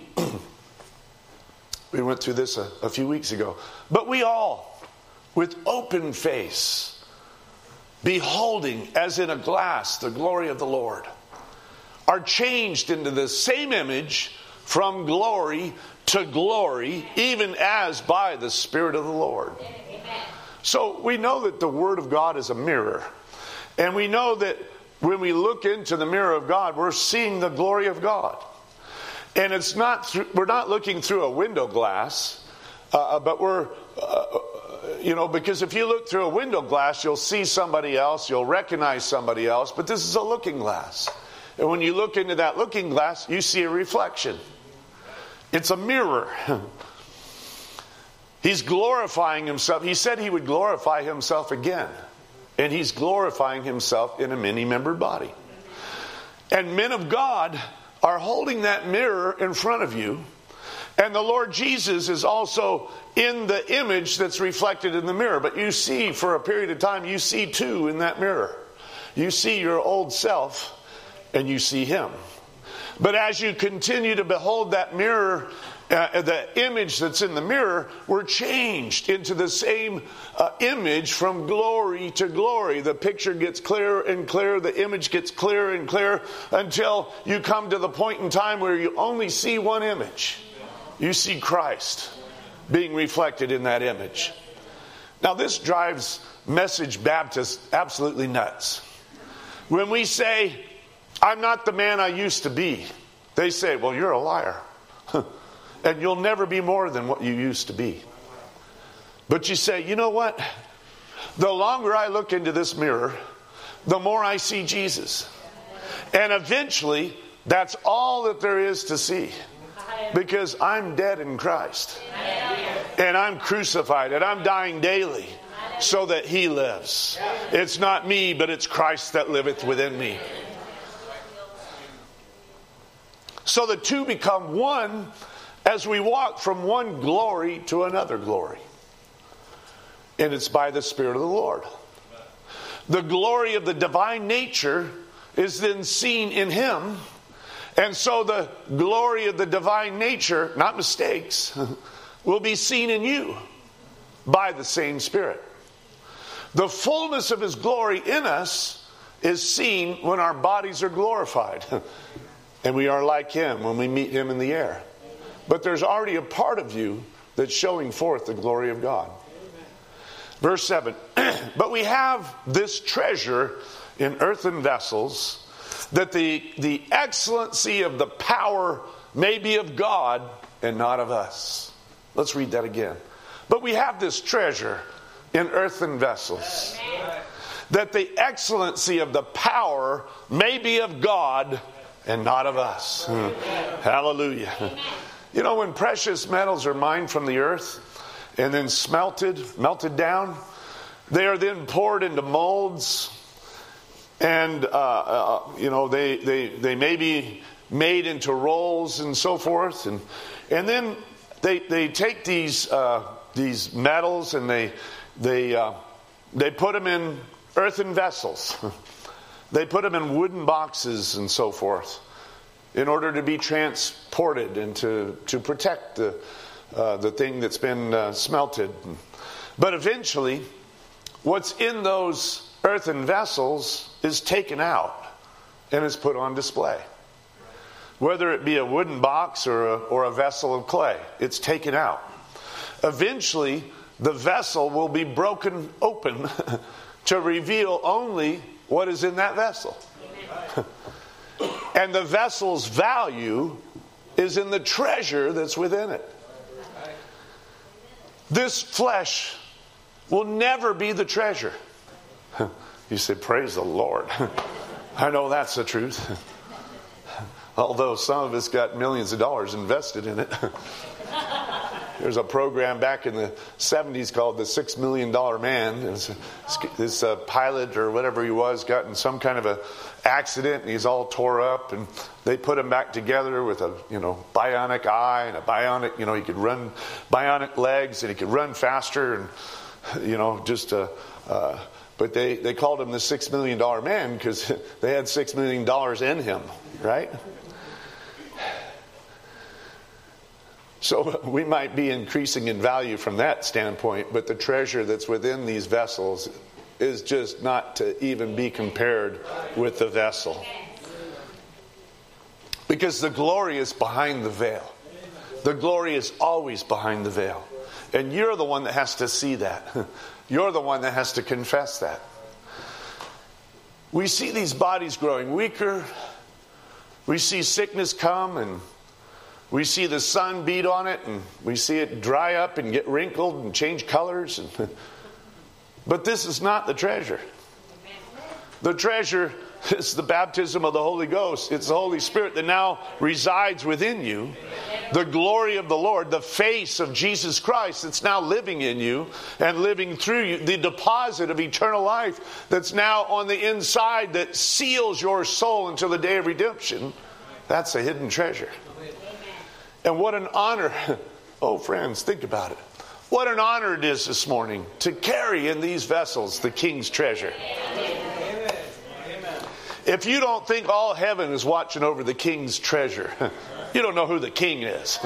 [SPEAKER 1] We went through this a few weeks ago. But we all, with open face, beholding as in a glass the glory of the Lord, are changed into the same image from glory to glory, even as by the Spirit of the Lord. So we know that the Word of God is a mirror. And we know that when we look into the mirror of God, we're seeing the glory of God. And it's not we're not looking through a window glass, but we're, because if you look through a window glass, you'll see somebody else, you'll recognize somebody else, but this is a looking glass. And when you look into that looking glass, you see a reflection. It's a mirror. He's glorifying himself. He said he would glorify himself again. And he's glorifying himself in a many-membered body. And men of God are holding that mirror in front of you. And the Lord Jesus is also in the image that's reflected in the mirror. But you see, for a period of time, you see two in that mirror. You see your old self and you see him. But as you continue to behold that mirror, the image that's in the mirror, we're changed into the same image from glory to glory. The picture gets clearer and clearer. The image gets clearer and clearer until you come to the point in time where you only see one image. You see Christ being reflected in that image. Now this drives Message Baptists absolutely nuts. When we say, I'm not the man I used to be, they say, well, you're a liar. And you'll never be more than what you used to be. But you say, you know what? The longer I look into this mirror, the more I see Jesus. And eventually, that's all that there is to see. Because I'm dead in Christ. And I'm crucified. And I'm dying daily so that he lives. It's not me, but it's Christ that liveth within me. So the two become one as we walk from one glory to another glory. And it's by the Spirit of the Lord. The glory of the divine nature is then seen in him. And so the glory of the divine nature, not mistakes, will be seen in you by the same Spirit. The fullness of his glory in us is seen when our bodies are glorified. And we are like him when we meet him in the air. But there's already a part of you that's showing forth the glory of God. Verse 7. But we have this treasure in earthen vessels, that the excellency of the power may be of God and not of us. Let's read that again. But we have this treasure in earthen vessels, that the excellency of the power may be of God and not of us. Hallelujah. You know, when precious metals are mined from the earth and then melted down, they are then poured into molds, and they may be made into rolls and so forth, and then they take these metals and they put them in earthen vessels. They put them in wooden boxes and so forth in order to be transported and to protect the thing that's been smelted. But eventually, what's in those earthen vessels is taken out and is put on display. Whether it be a wooden box or a vessel of clay, it's taken out. Eventually, the vessel will be broken open to reveal only what is in that vessel. And the vessel's value is in the treasure that's within it. This flesh will never be the treasure. You say, praise the Lord. I know that's the truth. Although some of us got millions of dollars invested in it. There's a program back in the 70s called the $6 Million Man. This pilot or whatever he was got in some kind of a accident and he's all tore up, and they put him back together with a bionic eye and a bionic, he could run, bionic legs, and he could run faster, and but they called him the $6 Million Man because they had $6 million in him, right? So we might be increasing in value from that standpoint, but the treasure that's within these vessels is just not to even be compared with the vessel. Because the glory is behind the veil. The glory is always behind the veil. And you're the one that has to see that. You're the one that has to confess that. We see these bodies growing weaker. We see sickness come, and we see the sun beat on it, and we see it dry up and get wrinkled and change colors. But this is not the treasure. The treasure is the baptism of the Holy Ghost. It's the Holy Spirit that now resides within you. The glory of the Lord, the face of Jesus Christ that's now living in you and living through you. The deposit of eternal life that's now on the inside that seals your soul until the day of redemption. That's a hidden treasure. And what an honor. Oh, friends, think about it. What an honor it is this morning to carry in these vessels the King's treasure. If you don't think all heaven is watching over the King's treasure, you don't know who the King is.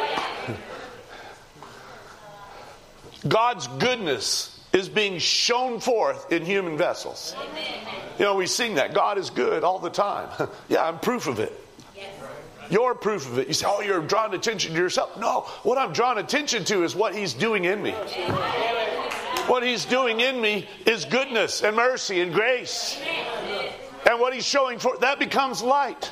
[SPEAKER 1] God's goodness is being shown forth in human vessels. We sing that. God is good all the time. Yeah, I'm proof of it. You're proof of it. You say, oh, you're drawing attention to yourself. No, what I'm drawing attention to is what He's doing in me. What He's doing in me is goodness and mercy and grace. And what He's showing forth, that becomes light.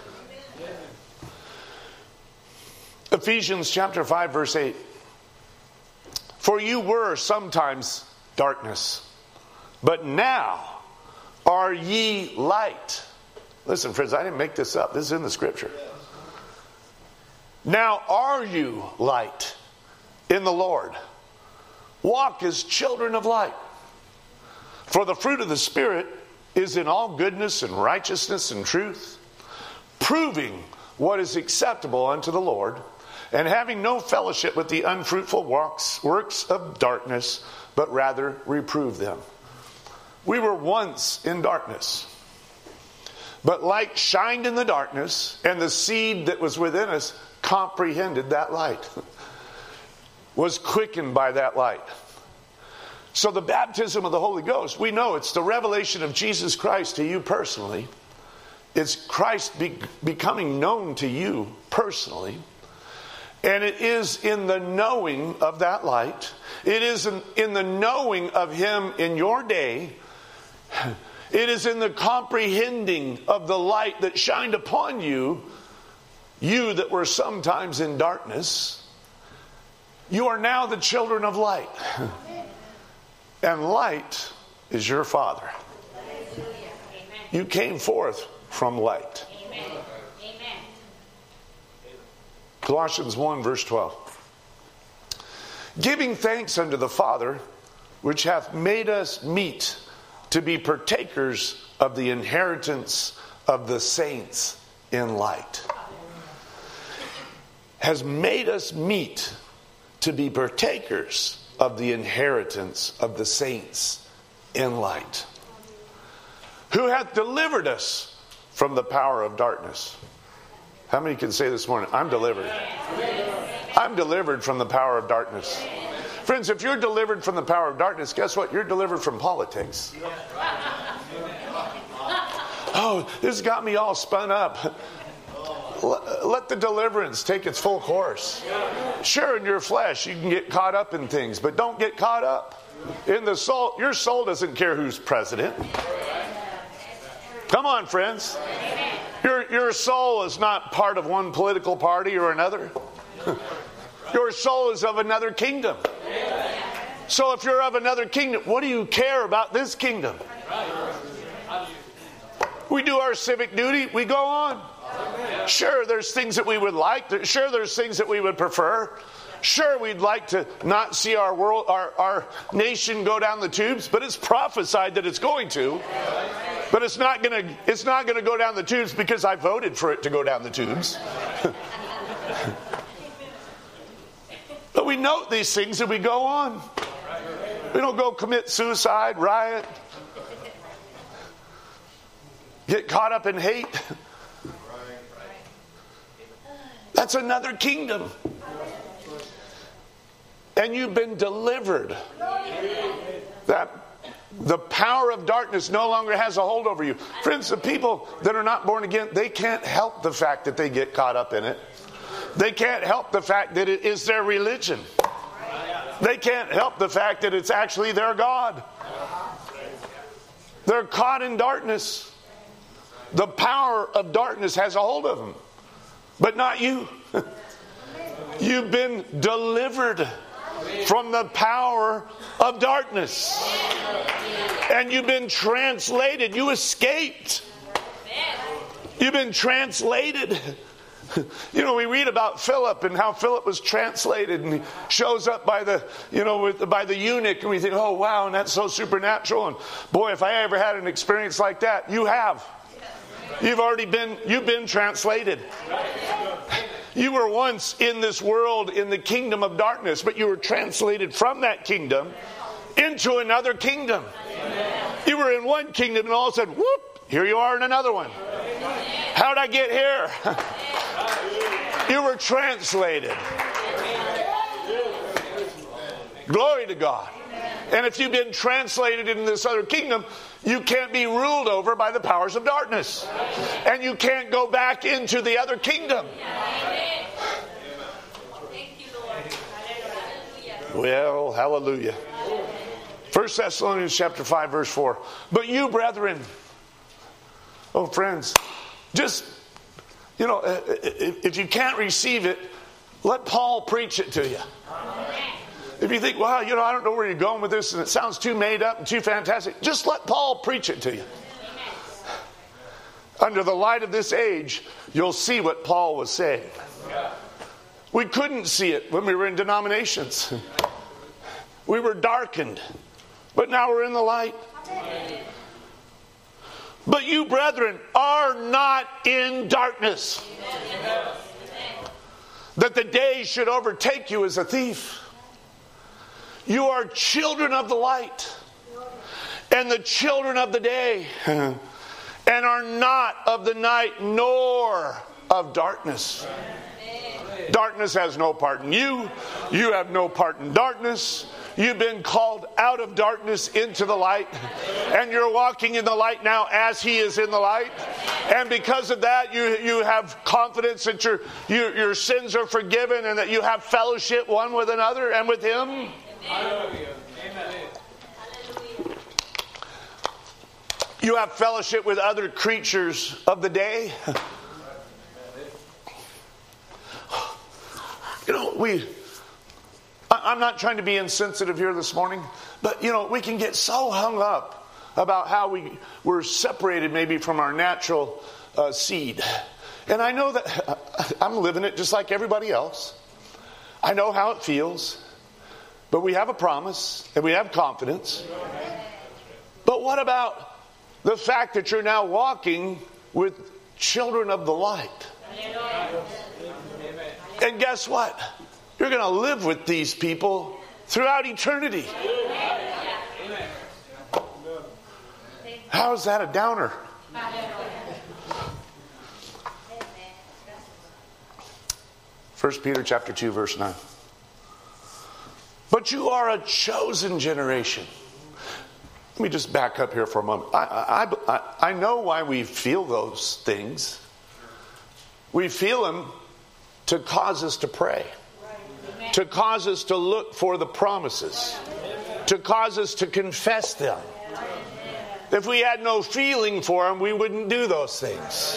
[SPEAKER 1] Ephesians chapter 5, verse 8. For you were sometimes darkness, but now are ye light. Listen, friends, I didn't make this up. This is in the Scripture. Now are you light in the Lord. Walk as children of light. For the fruit of the Spirit is in all goodness and righteousness and truth, proving what is acceptable unto the Lord, and having no fellowship with the unfruitful works of darkness, but rather reprove them. We were once in darkness, but light shined in the darkness, and the seed that was within us comprehended that light, was quickened by that light. So the baptism of the Holy Ghost, we know it's the revelation of Jesus Christ to you personally. It's Christ becoming known to you personally. And it is in the knowing of that light. It is in the knowing of Him in your day. It is in the comprehending of the light that shined upon you, you that were sometimes in darkness. You are now the children of light. And light is your Father. You came forth from light. Colossians 1 verse 12. Giving thanks unto the Father, which hath made us meet to be partakers of the inheritance of the saints in light. Has made us meet to be partakers of the inheritance of the saints in light. Who hath delivered us from the power of darkness. How many can say this morning, I'm delivered? I'm delivered from the power of darkness. Friends, if you're delivered from the power of darkness, guess what? You're delivered from politics. Oh, this got me all spun up. Let the deliverance take its full course. Sure, in your flesh, you can get caught up in things, but don't get caught up in the soul. Your soul doesn't care who's president. Come on, friends. Your soul is not part of one political party or another. Your soul is of another kingdom. So if you're of another kingdom, what do you care about this kingdom? We do our civic duty, we go on. Sure, there's things that we would like. Sure, there's things that we would prefer. Sure, we'd like to not see our world, our nation go down the tubes, but it's prophesied that it's going to. But it's not going to go down the tubes because I voted for it to go down the tubes. But we note these things and we go on. We don't go commit suicide, riot, get caught up in hate. That's another kingdom. And you've been delivered. That the power of darkness no longer has a hold over you. Friends, the people that are not born again, they can't help the fact that they get caught up in it. They can't help the fact that it is their religion. They can't help the fact that it's actually their God. They're caught in darkness. The power of darkness has a hold of them. But not you. You've been delivered from the power of darkness. And you've been translated. You escaped. You've been translated. You know, we read about Philip and how Philip was translated, and he shows up by the eunuch, and we think, oh wow, and that's so supernatural. And boy, if I ever had an experience like that, you have. You've been translated. You were once in this world in the kingdom of darkness, but you were translated from that kingdom into another kingdom. You were in one kingdom and all of a sudden, whoop, here you are in another one. How'd I get here? You were translated. Glory to God. And if you've been translated in this other kingdom, you can't be ruled over by the powers of darkness. And you can't go back into the other kingdom. Well, hallelujah. 1 Thessalonians chapter 5, verse 4. But you, brethren, oh friends, just, if you can't receive it, let Paul preach it to you. If you think, wow, I don't know where you're going with this and it sounds too made up and too fantastic, just let Paul preach it to you. Under the light of this age, you'll see what Paul was saying. We couldn't see it when we were in denominations. We were darkened, but now we're in the light. But you, brethren, are not in darkness, that the day should overtake you as a thief. You are children of the light and the children of the day, and are not of the night nor of darkness. Darkness has no part in you. You have no part in darkness. You've been called out of darkness into the light, and you're walking in the light now as He is in the light. And because of that, you have confidence that your sins are forgiven and that you have fellowship one with another and with Him. Hallelujah. Amen. You have fellowship with other creatures of the day. I'm not trying to be insensitive here this morning, but we can get so hung up about how we're separated maybe from our natural seed. And I know that I'm living it just like everybody else. I know how it feels. But we have a promise and we have confidence. But what about the fact that you're now walking with children of the light? And guess what? You're going to live with these people throughout eternity. How is that a downer? 1 Peter chapter 2, verse 9. But you are a chosen generation. Let me just back up here for a moment. I know why we feel those things. We feel them to cause us to pray, to cause us to look for the promises, to cause us to confess them. If we had no feeling for them, we wouldn't do those things.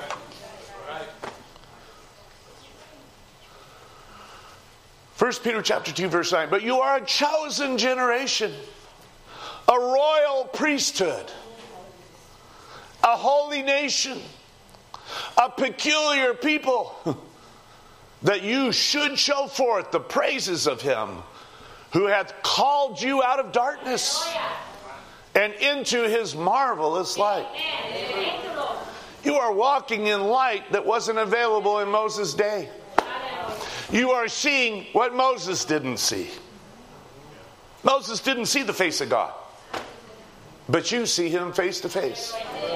[SPEAKER 1] 1 Peter chapter 2, verse 9. But you are a chosen generation, a royal priesthood, a holy nation, a peculiar people, that you should show forth the praises of him who hath called you out of darkness and into his marvelous light. You are walking in light that wasn't available in Moses' day. You are seeing what Moses didn't see. Moses didn't see the face of God, but you see him face to face.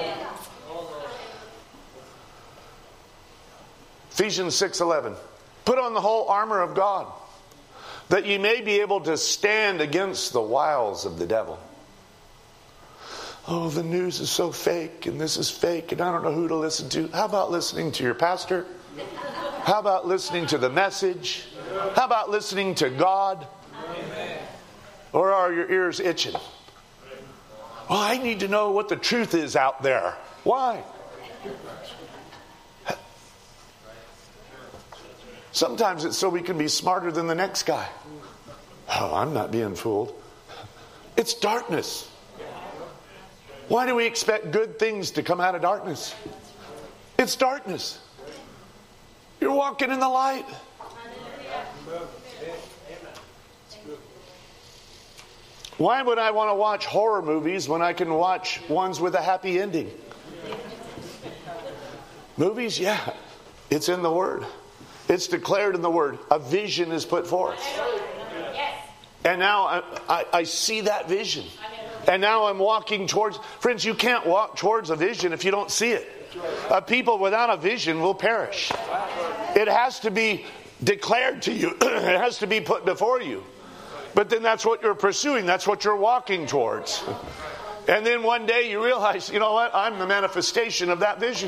[SPEAKER 1] Ephesians 6:11. Put on the whole armor of God, that ye may be able to stand against the wiles of the devil. Oh, the news is so fake, and this is fake, and I don't know who to listen to. How about listening to your pastor? How about listening to the message? How about listening to God? Or are your ears itching? Well, I need to know what the truth is out there. Why? Sometimes it's so we can be smarter than the next guy. Oh, I'm not being fooled. It's darkness. Why do we expect good things to come out of darkness? It's darkness. You're walking in the light. Why would I want to watch horror movies when I can watch ones with a happy ending? Movies, yeah, it's in the Word. It's declared in the Word. A vision is put forth. And now I see that vision. And now I'm walking towards... Friends, you can't walk towards a vision if you don't see it. A people without a vision will perish. It has to be declared to you. It has to be put before you. But then that's what you're pursuing. That's what you're walking towards. And then one day you realize, you know what? I'm the manifestation of that vision.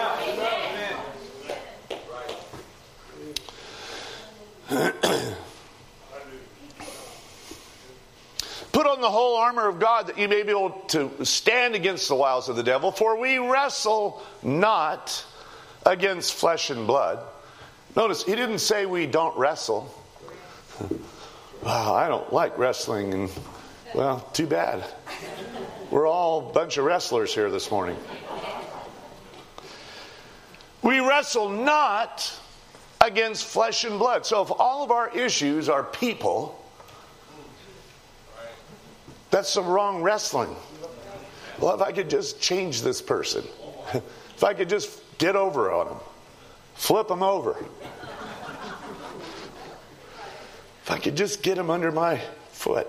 [SPEAKER 1] Put on the whole armor of God, that you may be able to stand against the wiles of the devil. For we wrestle not against flesh and blood. Notice, he didn't say we don't wrestle. Well, I don't like wrestling, and well, too bad. We're all a bunch of wrestlers here this morning. We wrestle not against flesh and blood. So if all of our issues are people, that's some wrong wrestling. Well, if I could just change this person, if I could just get over on them, flip them over, if I could just get them under my foot.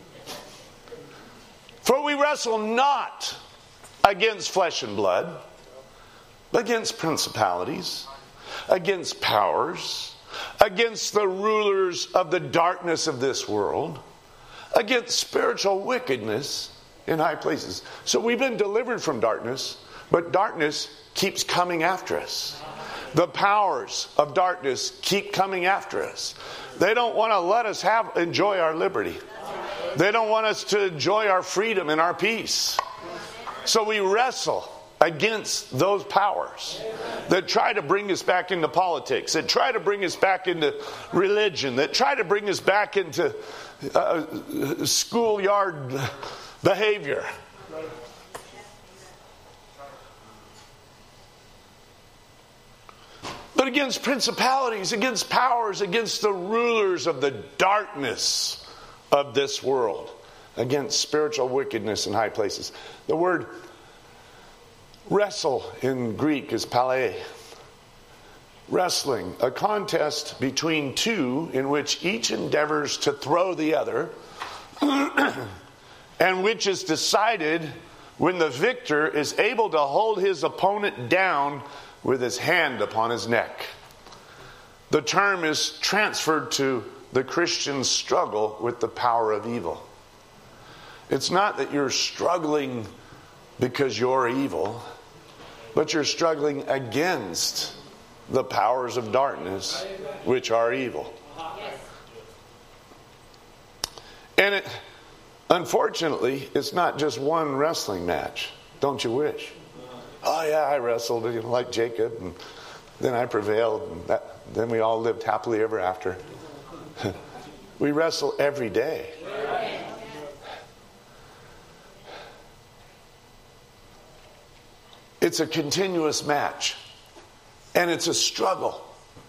[SPEAKER 1] For we wrestle not against flesh and blood, but against principalities, against powers, against the rulers of the darkness of this world, against spiritual wickedness in high places. So we've been delivered from darkness, but darkness keeps coming after us. The powers of darkness keep coming after us. They don't want to let us enjoy our liberty. They don't want us to enjoy our freedom and our peace. So we wrestle against those powers that try to bring us back into politics, that try to bring us back into religion, that try to bring us back into schoolyard behavior. But against principalities, against powers, against the rulers of the darkness of this world, against spiritual wickedness in high places. The word wrestle in Greek is palē. Wrestling, a contest between two in which each endeavors to throw the other, and which is decided when the victor is able to hold his opponent down with his hand upon his neck. The term is transferred to the Christian's struggle with the power of evil. It's not that you're struggling because you're evil, but you're struggling against the powers of darkness, which are evil. And unfortunately, it's not just one wrestling match. Don't you wish? Oh yeah, I wrestled, like Jacob, and then I prevailed, and then we all lived happily ever after. We wrestle every day. It's a continuous match, and it's a struggle.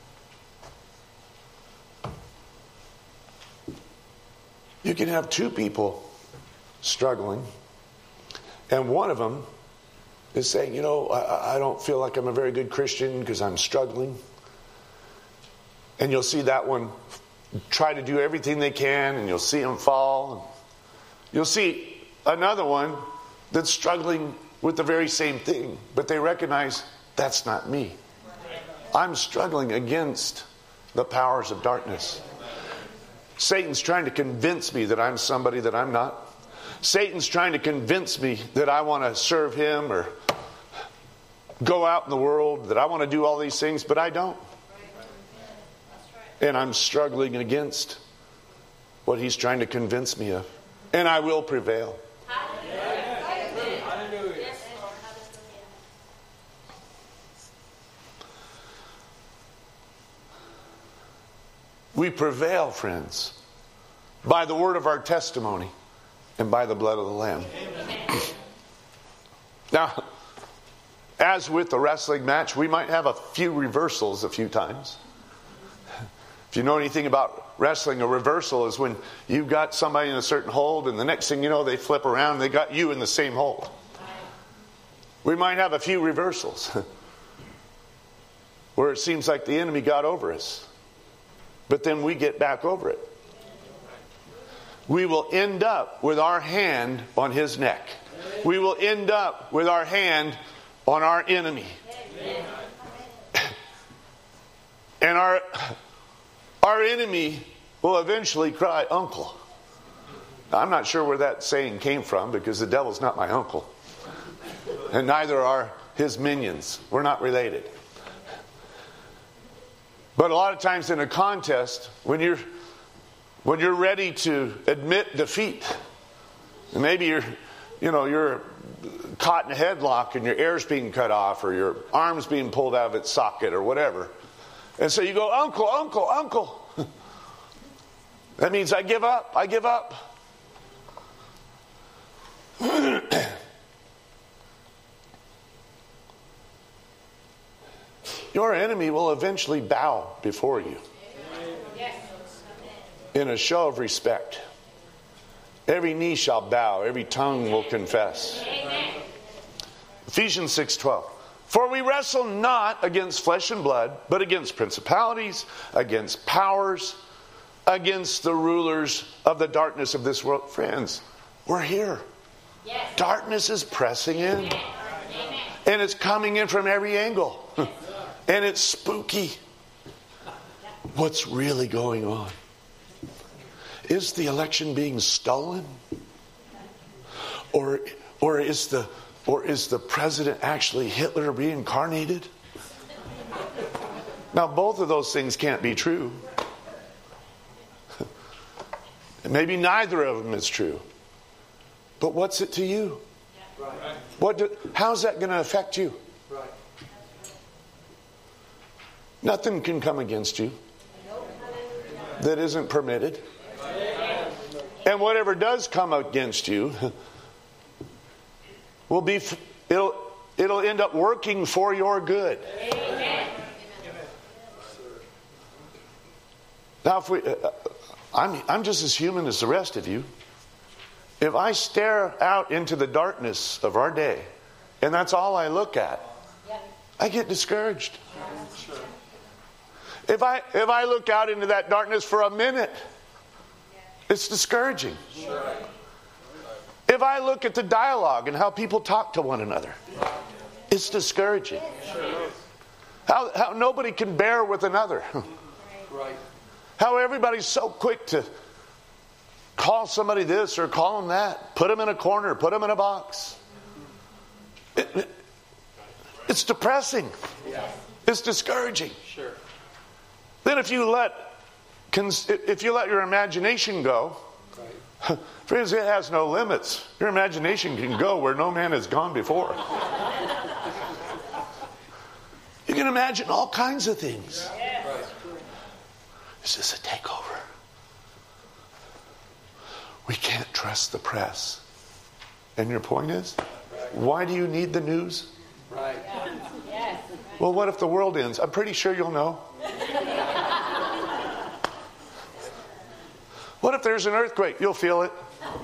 [SPEAKER 1] You can have two people struggling, and one of them is saying, I don't feel like I'm a very good Christian because I'm struggling. And you'll see that one try to do everything they can, and you'll see them fall. You'll see another one that's struggling with the very same thing, but they recognize that's not me. I'm struggling against the powers of darkness. Satan's trying to convince me that I'm somebody that I'm not. Satan's trying to convince me that I want to serve him or go out in the world, that I want to do all these things, but I don't. And I'm struggling against what he's trying to convince me of. And I will prevail. We prevail, friends, by the word of our testimony and by the blood of the Lamb. Now, as with the wrestling match, we might have a few reversals a few times. If you know anything about wrestling, a reversal is when you've got somebody in a certain hold, and the next thing you know, they flip around and they got you in the same hold. We might have a few reversals where it seems like the enemy got over us. But then we get back over it. We will end up with our hand on his neck. We will end up with our hand on our enemy. And our enemy will eventually cry, "Uncle." Now, I'm not sure where that saying came from, because the devil's not my uncle. And neither are his minions. We're not related. But a lot of times in a contest, when you're ready to admit defeat, and maybe you're caught in a headlock and your air's being cut off, or your arm's being pulled out of its socket, or whatever, and so you go, "Uncle, uncle, uncle." That means I give up. I give up. Your enemy will eventually bow before you in a show of respect. Every knee shall bow, every tongue will confess. Ephesians 6:12. For we wrestle not against flesh and blood, but against principalities, against powers, against the rulers of the darkness of this world. Friends, we're here. Darkness is pressing in. And it's coming in from every angle. And it's spooky. What's really going on? Is the election being stolen? Or is the president actually Hitler reincarnated? Now, both of those things can't be true. Maybe neither of them is true. But what's it to you? How's that going to affect you? Nothing can come against you that isn't permitted. And whatever does come against you will be, it'll end up working for your good. Now, I'm just as human as the rest of you. If I stare out into the darkness of our day, and that's all I look at, I get discouraged. If I look out into that darkness for a minute, it's discouraging. If I look at the dialogue and how people talk to one another, it's discouraging. How nobody can bear with another. How everybody's so quick to call somebody this or call them that. Put them in a corner. Put them in a box. It's depressing. It's discouraging.
[SPEAKER 2] Sure.
[SPEAKER 1] Then if you let your imagination go, friends, it has no limits. Your imagination can go where no man has gone before. You can imagine all kinds of things. Is this a takeover? We can't trust the press. And your point is, why do you need the news?
[SPEAKER 2] Right.
[SPEAKER 1] Well, what if the world ends? I'm pretty sure you'll know. What if there's an earthquake? You'll feel it.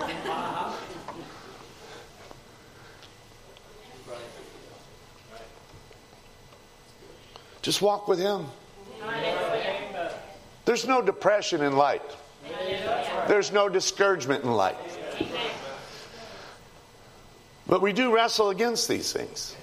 [SPEAKER 1] Just walk with Him. There's no depression in light. There's no discouragement in light. But we do wrestle against these things.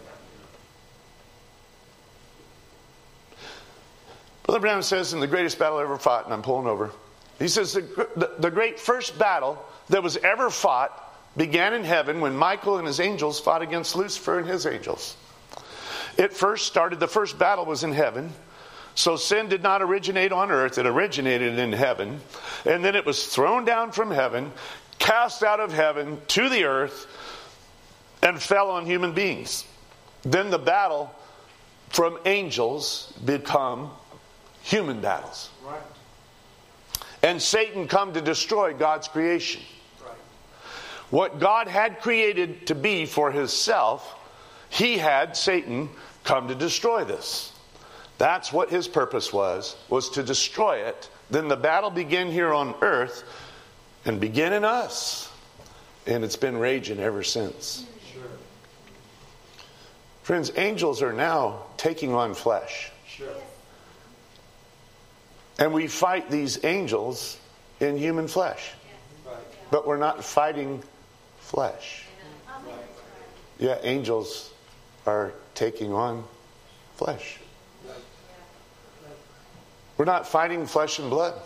[SPEAKER 1] Brother Branham says in the greatest battle ever fought, and I'm pulling over, he says the great first battle that was ever fought began in heaven when Michael and his angels fought against Lucifer and his angels. It first started, the first battle was in heaven. So sin did not originate on earth, it originated in heaven. And then it was thrown down from heaven, cast out of heaven to the earth, and fell on human beings. Then the battle from angels become human battles.
[SPEAKER 2] Right.
[SPEAKER 1] And Satan come to destroy God's creation.
[SPEAKER 2] Right.
[SPEAKER 1] What God had created to be for Himself, He had, Satan, come to destroy this. That's what his purpose was to destroy it. Then the battle began here on earth and began in us. And it's been raging ever since.
[SPEAKER 2] Sure.
[SPEAKER 1] Friends, angels are now taking on flesh.
[SPEAKER 2] Sure.
[SPEAKER 1] And we fight these angels in human flesh.
[SPEAKER 2] Right.
[SPEAKER 1] But we're not fighting flesh. Yeah, angels are taking on flesh. We're not fighting flesh and blood.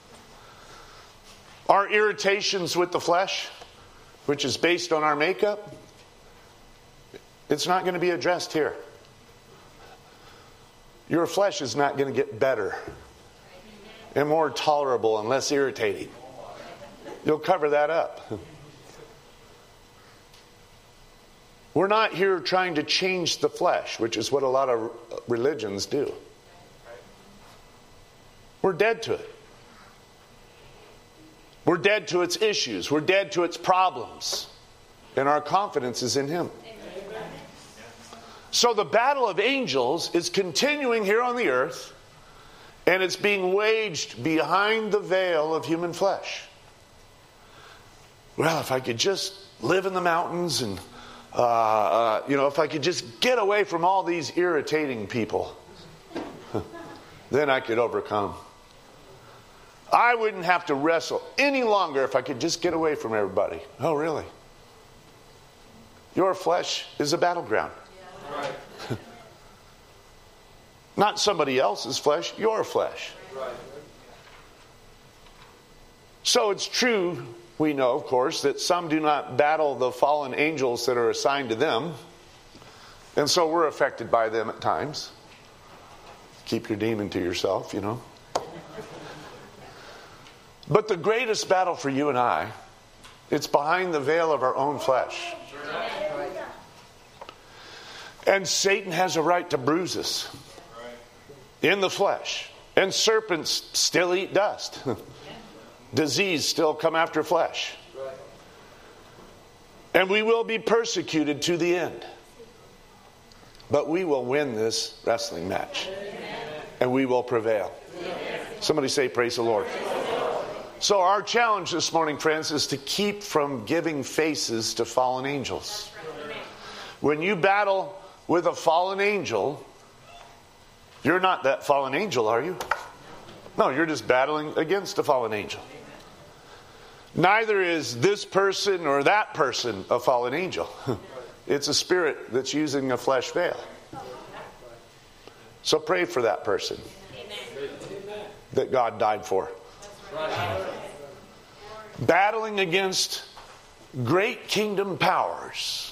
[SPEAKER 1] Our irritations with the flesh, which is based on our makeup, it's not going to be addressed here. Your flesh is not going to get better and more tolerable and less irritating. You'll cover that up. We're not here trying to change the flesh, which is what a lot of religions do. We're dead to it. We're dead to its issues. We're dead to its problems. And our confidence is in Him. So the battle of angels is continuing here on the earth, and it's being waged behind the veil of human flesh. Well, if I could just live in the mountains and, if I could just get away from all these irritating people, then I could overcome. I wouldn't have to wrestle any longer if I could just get away from everybody. Oh, really? Your flesh is a battleground.
[SPEAKER 2] Right.
[SPEAKER 1] Not somebody else's flesh, your flesh.
[SPEAKER 2] Right.
[SPEAKER 1] So it's true, we know, of course, that some do not battle the fallen angels that are assigned to them. And so we're affected by them at times. Keep your demon to yourself, you know. But the greatest battle for you and I, it's behind the veil of our own flesh. And Satan has a right to bruise us in the flesh. And serpents still eat dust. Disease still come after flesh. And we will be persecuted to the end. But we will win this wrestling match. And we will prevail. Somebody say, praise the Lord. So our challenge this morning, friends, is to keep from giving faces to fallen angels. When you battle with a fallen angel, you're not that fallen angel, are you? No, you're just battling against a fallen angel. Neither is this person or that person a fallen angel. It's a spirit that's using a flesh veil. So pray for that person. that God died for. Battling against great kingdom powers,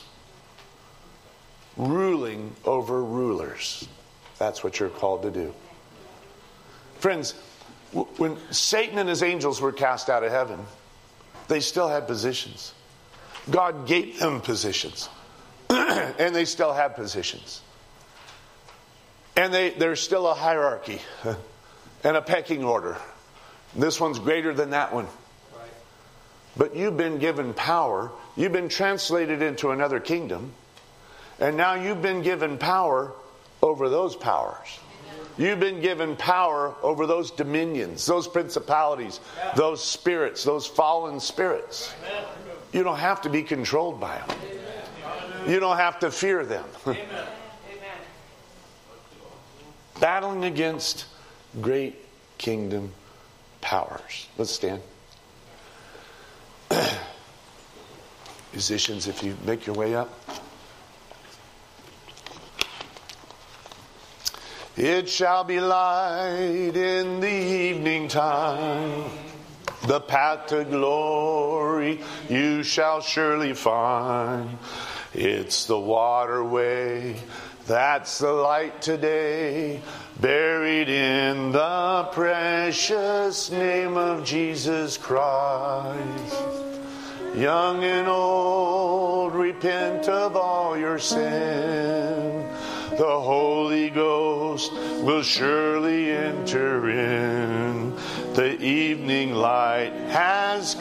[SPEAKER 1] ruling over rulers. That's what you're called to do. Friends, when Satan and his angels were cast out of heaven, they still had positions. God gave them positions. And they still have positions. And there's still a hierarchy and a pecking order. This one's greater than that one. But you've been given power. You've been translated into another kingdom. And now you've been given power over those powers. You've been given power over those dominions, those principalities, those spirits, those fallen spirits. You don't have to be controlled by them. You don't have to fear them. Battling against great kingdom powers. Let's stand. Musicians, if you make your way up. It shall be light in the evening time. The path to glory you shall surely find. It's the waterway, that's the light today, buried in the precious name of Jesus Christ. Young and old, repent of all your sin. The Holy Ghost will surely enter in. The evening light has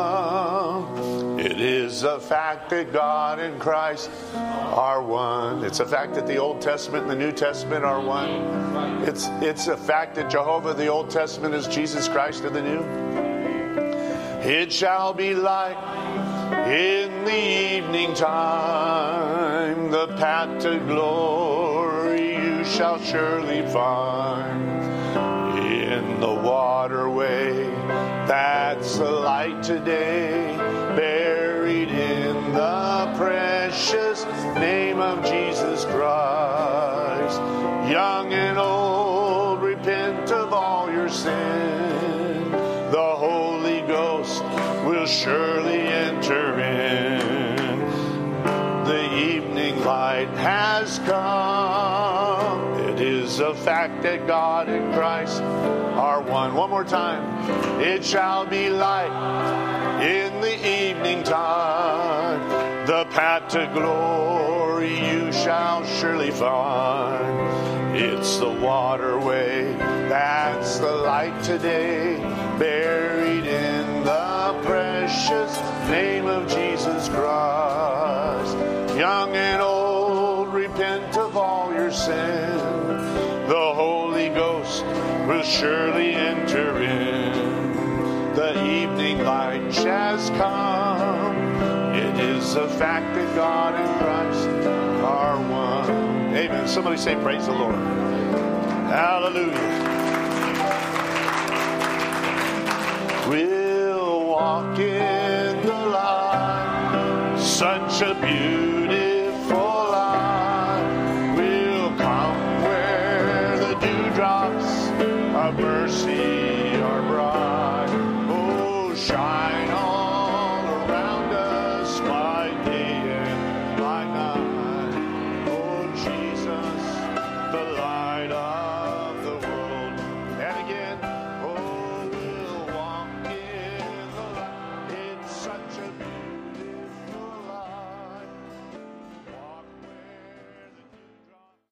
[SPEAKER 1] come. It is a fact that God and Christ are one. It's a fact that the Old Testament and the New Testament are one. It's a fact that Jehovah, the Old Testament, is Jesus Christ of the New. It shall be light in the evening time. The path to glory you shall surely find. In the waterway, that's the light today, buried in the precious name of Jesus Christ. Young and old, repent of all your sin. The Holy Ghost will surely enter in. The evening light has come. It is a fact that God and Christ are one. One more time. It shall be light in the evening time. The path to glory you shall surely find. It's the waterway, that's the light today, buried in the precious name of Jesus Christ. Young and old, repent of all your sin. The Holy Ghost will surely enter in. The evening light has come. It is a fact that God and Christ are one. Amen. Somebody say, praise the Lord. Hallelujah. We'll walk in the light. Such a beautiful